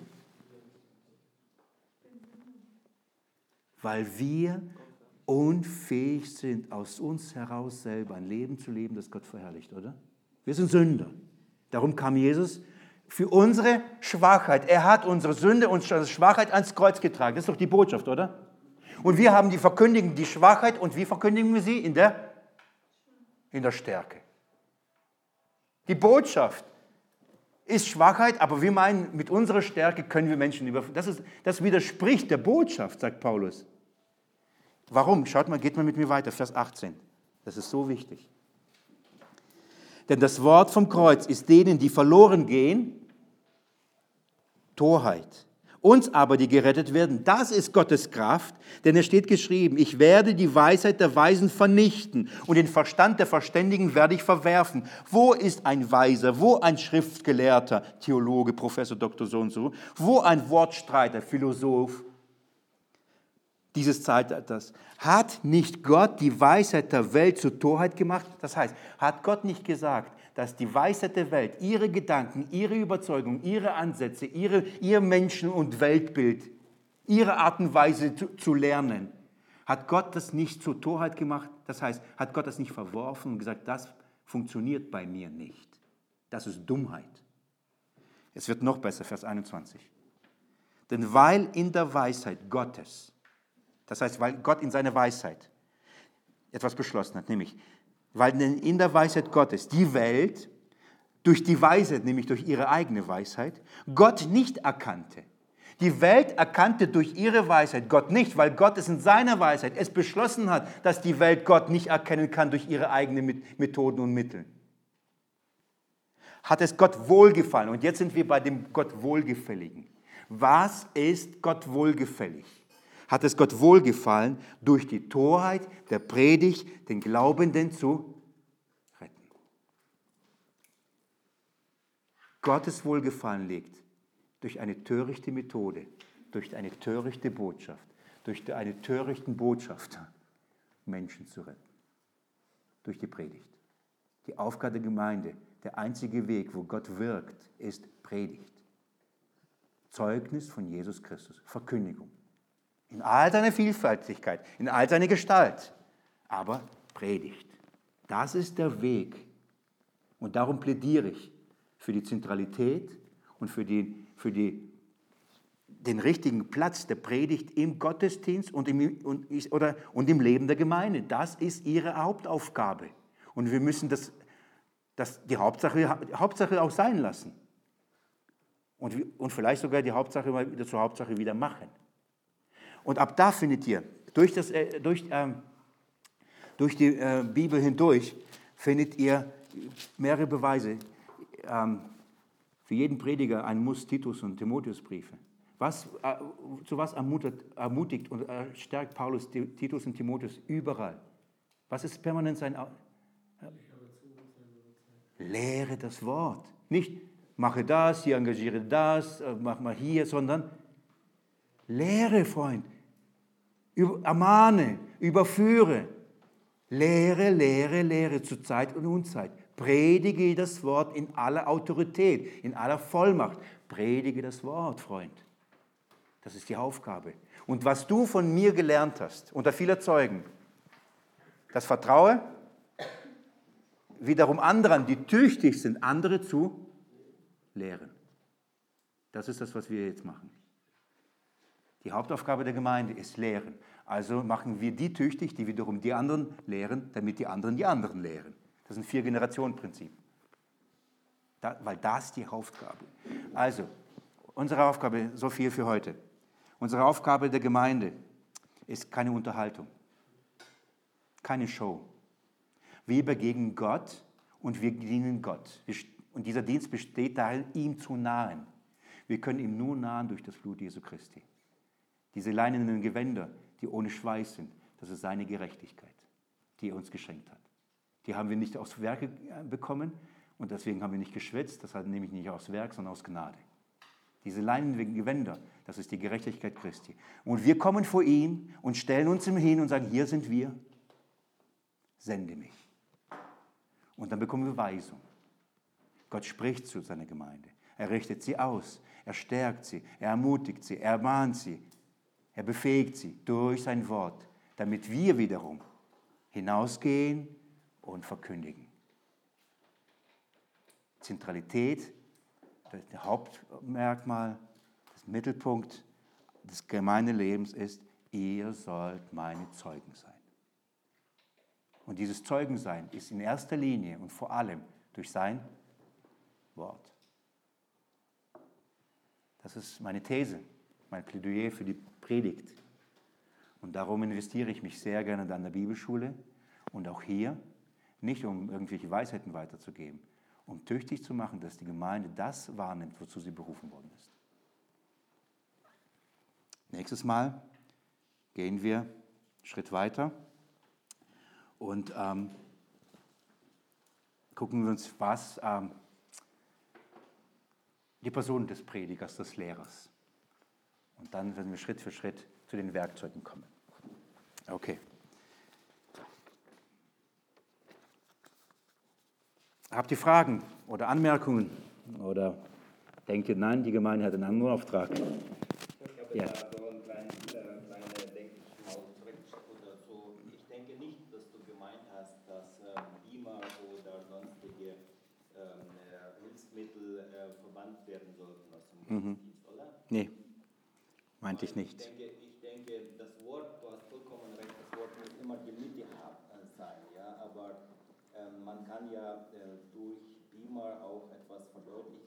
Weil wir unfähig sind, aus uns heraus selber ein Leben zu leben, das Gott verherrlicht, oder? Wir sind Sünder. Darum kam Jesus für unsere Schwachheit. Er hat unsere Sünde und unsere Schwachheit ans Kreuz getragen. Das ist doch die Botschaft, oder? Und wir haben verkündigen die Schwachheit und wie verkündigen wir sie? In der Stärke. Die Botschaft ist Schwachheit, aber wir meinen, mit unserer Stärke können wir Menschen überführen. Das widerspricht der Botschaft, sagt Paulus. Warum? Schaut mal, geht mal mit mir weiter, Vers 18. Das ist so wichtig. Denn das Wort vom Kreuz ist denen, die verloren gehen, Torheit. Uns aber, die gerettet werden, das ist Gottes Kraft, denn es steht geschrieben, ich werde die Weisheit der Weisen vernichten und den Verstand der Verständigen werde ich verwerfen. Wo ist ein Weiser, wo ein Schriftgelehrter, Theologe, Professor, Doktor so und so, wo ein Wortstreiter, Philosoph dieses Zeitalters? Hat nicht Gott die Weisheit der Welt zur Torheit gemacht? Das heißt, hat Gott nicht gesagt, dass die Weisheit der Welt, ihre Gedanken, ihre Überzeugungen, ihre Ansätze, ihr Menschen- und Weltbild, ihre Art und Weise zu lernen, hat Gott das nicht zur Torheit gemacht? Das heißt, hat Gott das nicht verworfen und gesagt, das funktioniert bei mir nicht. Das ist Dummheit. Es wird noch besser, Vers 21. Denn weil in der Weisheit Gottes, das heißt, weil Gott in seiner Weisheit etwas beschlossen hat, nämlich, weil in der Weisheit Gottes die Welt durch die Weisheit, nämlich durch ihre eigene Weisheit, Gott nicht erkannte. Die Welt erkannte durch ihre Weisheit Gott nicht, weil Gott es in seiner Weisheit es beschlossen hat, dass die Welt Gott nicht erkennen kann durch ihre eigenen Methoden und Mittel. Hat es Gott wohlgefallen? Und jetzt sind wir bei dem Gott Wohlgefälligen. Was ist Gott wohlgefällig? Hat es Gott wohlgefallen, durch die Torheit der Predigt den Glaubenden zu retten? Gottes Wohlgefallen liegt durch eine törichte Methode, durch eine törichte Botschaft, durch einen törichten Botschafter Menschen zu retten. Durch die Predigt. Die Aufgabe der Gemeinde, der einzige Weg, wo Gott wirkt, ist Predigt. Zeugnis von Jesus Christus, Verkündigung. In all seiner Vielfältigkeit, in all seiner Gestalt. Aber Predigt. Das ist der Weg. Und darum plädiere ich für die Zentralität und für den richtigen Platz der Predigt im Gottesdienst und im Leben der Gemeinde. Das ist ihre Hauptaufgabe. Und wir müssen das die Hauptsache auch sein lassen. Und vielleicht sogar die Hauptsache mal wieder zur Hauptsache wieder machen. Und ab da findet ihr, durch die Bibel hindurch, findet ihr mehrere Beweise. Für jeden Prediger ein Muss, Titus- und Timotheusbriefe. Zu was ermutigt und stärkt Paulus Titus und Timotheus überall? Was ist permanent sein? Lehre das Wort. Nicht mache das, hier engagiere das, mach mal hier, sondern lehre, Freund. Ermahne, überführe. Lehre, lehre, lehre zur Zeit und Unzeit. Predige das Wort in aller Autorität, in aller Vollmacht. Predige das Wort, Freund. Das ist die Aufgabe. Und was du von mir gelernt hast, unter vieler Zeugen, das vertraue wiederum anderen, die tüchtig sind, andere zu lehren. Das ist das, was wir jetzt machen. Die Hauptaufgabe der Gemeinde ist Lehren. Also machen wir die tüchtig, die wiederum die anderen lehren, damit die anderen lehren. Das ist ein 4-Generationen-Prinzip. Weil das die Aufgabe. Also, unsere Aufgabe, so viel für heute. Unsere Aufgabe der Gemeinde ist keine Unterhaltung, keine Show. Wir begegnen Gott und wir dienen Gott. Und dieser Dienst besteht darin, ihm zu nahen. Wir können ihm nur nahen durch das Blut Jesu Christi. Diese leinenen Gewänder, die ohne Schweiß sind, das ist seine Gerechtigkeit, die er uns geschenkt hat. Die haben wir nicht aus Werke bekommen und deswegen haben wir nicht geschwitzt. Das nehme ich nicht aus Werk, sondern aus Gnade. Diese leinenen Gewänder, das ist die Gerechtigkeit Christi. Und wir kommen vor ihn und stellen uns ihm hin und sagen, hier sind wir, sende mich. Und dann bekommen wir Weisung. Gott spricht zu seiner Gemeinde. Er richtet sie aus, er stärkt sie, er ermutigt sie, er ermahnt sie, er befähigt sie durch sein Wort, damit wir wiederum hinausgehen und verkündigen. Zentralität, das Hauptmerkmal, das Mittelpunkt des Gemeindelebens ist, ihr sollt meine Zeugen sein. Und dieses Zeugensein ist in erster Linie und vor allem durch sein Wort. Das ist meine These, mein Plädoyer für die Predigt. Und darum investiere ich mich sehr gerne an der Bibelschule und auch hier, nicht um irgendwelche Weisheiten weiterzugeben, um tüchtig zu machen, dass die Gemeinde das wahrnimmt, wozu sie berufen worden ist. Nächstes Mal gehen wir einen Schritt weiter und gucken wir uns, was die Person des Predigers, des Lehrers. Und dann werden wir Schritt für Schritt zu den Werkzeugen kommen. Okay. Habt ihr Fragen oder Anmerkungen? Oder denkt ihr, nein, die Gemeinde hat einen anderen Auftrag? Ich habe Ja. da so eine kleine denke ich mal zurück oder so. Ich denke nicht, dass du gemeint hast, dass Beamer oder sonstige Hilfsmittel verbannt werden sollten aus dem Gottesdienst, oder? Nee, meinte ich nicht. Ich denke, das Wort, du hast vollkommen recht, das Wort muss immer die Mitte sein, ja, aber man kann ja durch Beamer auch etwas verdeutlichen oder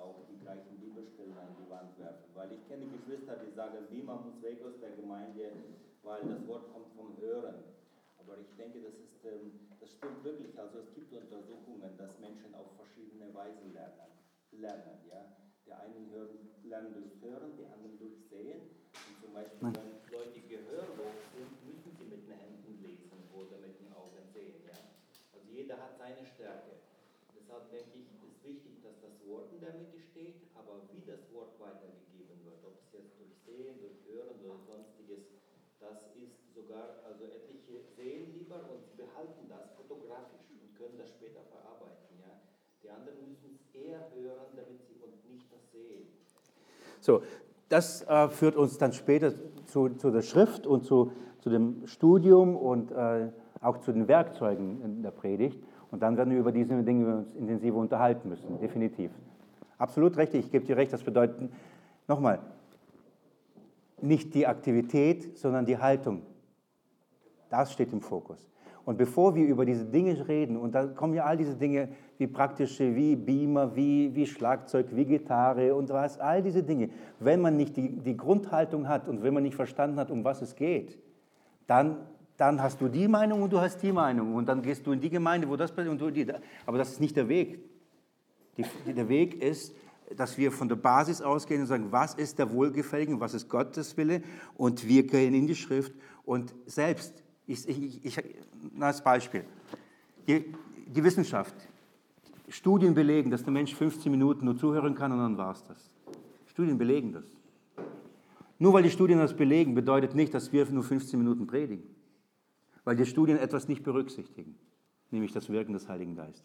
auch die gleichen Bibelstellen an die Wand werfen. Weil ich kenne Geschwister, die sagen, Bima muss weg aus der Gemeinde, weil das Wort kommt vom Hören. Aber ich denke, das stimmt wirklich. Also es gibt Untersuchungen, dass Menschen auf verschiedene Weisen lernen. Ja? Die einen lernen durch Hören, die anderen durch Sehen. Und zum Beispiel, wenn Leute gehörlos sind, müssen sie mit den Händen lesen oder mit den Augen sehen. Ja? Also jeder hat seine Stärke. Deshalb denke ich, ist wichtig, dass das Wort in der Mitte steht, aber wie das Wort weitergegeben wird, ob es jetzt durch Sehen, durch Hören oder sonstiges, das ist sogar, also etliche sehen lieber und sie behalten das fotografisch und können das später verarbeiten. Ja? Die anderen müssen es eher hören, damit sie und nicht das sehen. So, das führt uns dann später zu der Schrift und zu dem Studium und auch zu den Werkzeugen in der Predigt. Und dann werden wir über diese Dinge uns intensiver unterhalten müssen, definitiv. Absolut richtig, ich gebe dir recht, das bedeutet, nochmal, nicht die Aktivität, sondern die Haltung. Das steht im Fokus. Und bevor wir über diese Dinge reden, und da kommen ja all diese Dinge, wie praktische, wie Beamer, wie Schlagzeug, wie Gitarre und was, all diese Dinge. Wenn man nicht die Grundhaltung hat und wenn man nicht verstanden hat, um was es geht, dann hast du die Meinung und du hast die Meinung. Und dann gehst du in die Gemeinde, wo das passiert und du in die. Aber das ist nicht der Weg. Der Weg ist, dass wir von der Basis ausgehen und sagen, was ist der Wohlgefällige, was ist Gottes Wille, und wir gehen in die Schrift und selbst, als Beispiel, die Wissenschaft, Studien belegen, dass der Mensch 15 Minuten nur zuhören kann und dann war es das. Studien belegen das. Nur weil die Studien das belegen, bedeutet nicht, dass wir nur 15 Minuten predigen, weil die Studien etwas nicht berücksichtigen, nämlich das Wirken des Heiligen Geistes.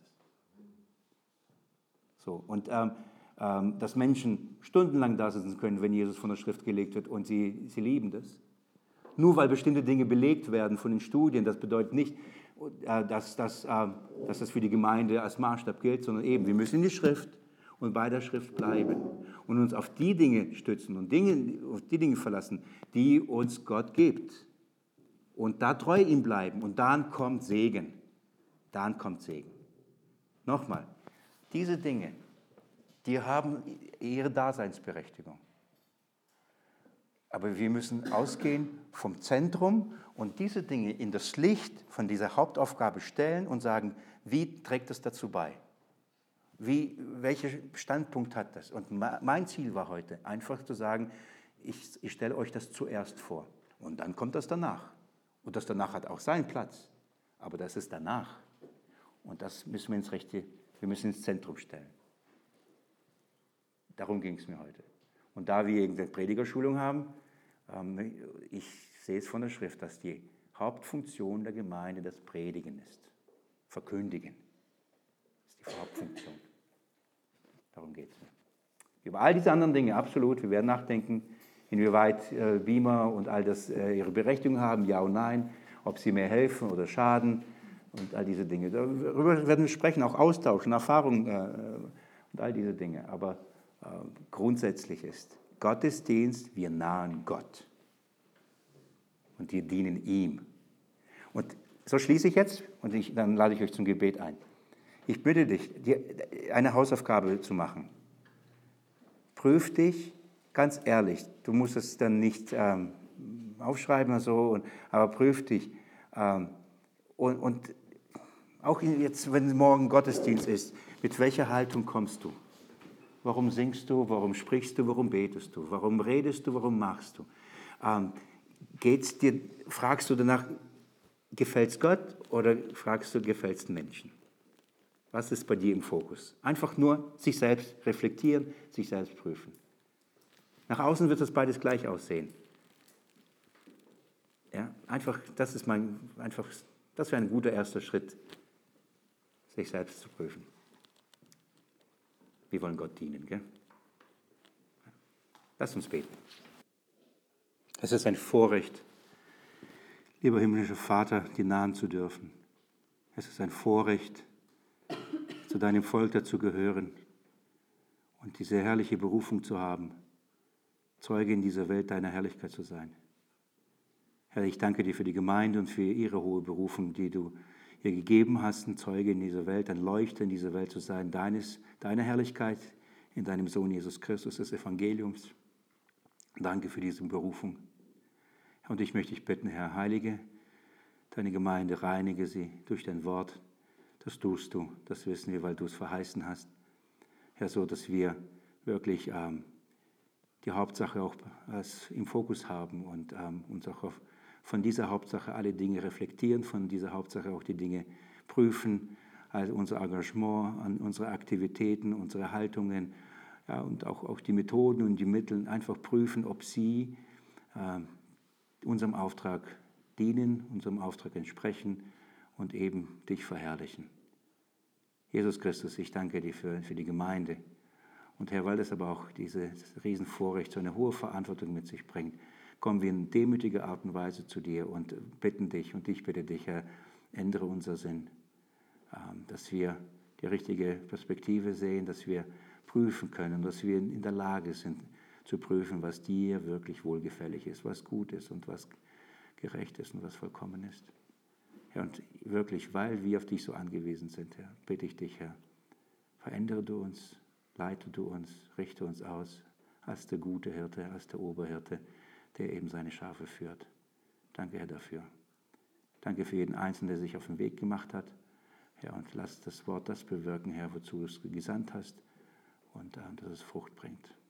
So, und dass Menschen stundenlang da sitzen können, wenn Jesus von der Schrift gelegt wird und sie lieben das. Nur weil bestimmte Dinge belegt werden von den Studien, das bedeutet nicht, dass das für die Gemeinde als Maßstab gilt, sondern eben, wir müssen in die Schrift und bei der Schrift bleiben und uns auf die Dinge stützen und auf die Dinge verlassen, die uns Gott gibt. Und da treu ihm bleiben und dann kommt Segen. Dann kommt Segen. Nochmal, diese Dinge, die haben ihre Daseinsberechtigung. Aber wir müssen ausgehen vom Zentrum und diese Dinge in das Licht von dieser Hauptaufgabe stellen und sagen, wie trägt es dazu bei? Welcher Standpunkt hat das? Und mein Ziel war heute, einfach zu sagen, ich stelle euch das zuerst vor. Und dann kommt das danach. Und das danach hat auch seinen Platz. Aber das ist danach. Und das müssen wir müssen ins Zentrum stellen. Darum ging es mir heute. Und da wir irgendeine Predigerschulung haben, ich sehe es von der Schrift, dass die Hauptfunktion der Gemeinde das Predigen ist. Verkündigen. Das ist die Hauptfunktion. Darum geht es mir. Über all diese anderen Dinge, absolut, wir werden nachdenken, inwieweit Beamer und all das ihre Berechtigung haben, ja und nein, ob sie mehr helfen oder schaden und all diese Dinge. Darüber werden wir sprechen, auch austauschen, Erfahrungen und all diese Dinge. Aber grundsätzlich ist Gottesdienst, wir nahen Gott und wir dienen ihm. Und so schließe ich jetzt und dann lade ich euch zum Gebet ein. Ich bitte dich, dir eine Hausaufgabe zu machen. Prüf dich ganz ehrlich. Du musst es dann nicht aufschreiben oder so, aber prüf dich. Und auch jetzt, wenn morgen Gottesdienst ist, mit welcher Haltung kommst du? Warum singst du? Warum sprichst du? Warum betest du? Warum redest du? Warum machst du? Fragst du danach, gefällt es Gott oder fragst du, gefällt es den Menschen? Was ist bei dir im Fokus? Einfach nur sich selbst reflektieren, sich selbst prüfen. Nach außen wird das beides gleich aussehen. Ja, das wäre ein guter erster Schritt, sich selbst zu prüfen. Wir wollen Gott dienen, gell? Lass uns beten. Es ist ein Vorrecht, lieber himmlischer Vater, dir nahen zu dürfen. Es ist ein Vorrecht, zu deinem Volk dazu gehören und diese herrliche Berufung zu haben, Zeuge in dieser Welt deiner Herrlichkeit zu sein. Herr, ich danke dir für die Gemeinde und für ihre hohe Berufung, die du ihr gegeben hast, ein Zeuge in dieser Welt, ein Leuchter in dieser Welt zu sein, deine Herrlichkeit in deinem Sohn Jesus Christus des Evangeliums. Danke für diese Berufung. Und ich möchte dich bitten, Herr, heilige deine Gemeinde, reinige sie durch dein Wort. Das tust du, das wissen wir, weil du es verheißen hast. Herr, so dass wir wirklich die Hauptsache auch im Fokus haben und uns auch von dieser Hauptsache alle Dinge reflektieren, von dieser Hauptsache auch die Dinge prüfen, also unser Engagement, an unsere Aktivitäten, unsere Haltungen, ja, und auch die Methoden und die Mittel einfach prüfen, ob sie unserem Auftrag dienen, unserem Auftrag entsprechen und eben dich verherrlichen. Jesus Christus, ich danke dir für die Gemeinde. Und Herr, weil das aber auch dieses Riesenvorrecht, so eine hohe Verantwortung mit sich bringt, kommen wir in demütiger Art und Weise zu dir und bitten dich, und ich bitte dich, Herr, ändere unser Sinn, dass wir die richtige Perspektive sehen, dass wir prüfen können, dass wir in der Lage sind zu prüfen, was dir wirklich wohlgefällig ist, was gut ist und was gerecht ist und was vollkommen ist. Herr, und wirklich, weil wir auf dich so angewiesen sind, Herr, bitte ich dich, Herr, verändere du uns, leite du uns, richte uns aus als der gute Hirte, als der Oberhirte, der eben seine Schafe führt. Danke, Herr, dafür. Danke für jeden Einzelnen, der sich auf den Weg gemacht hat. Herr, und lass das Wort das bewirken, Herr, wozu du es gesandt hast und dass es Frucht bringt.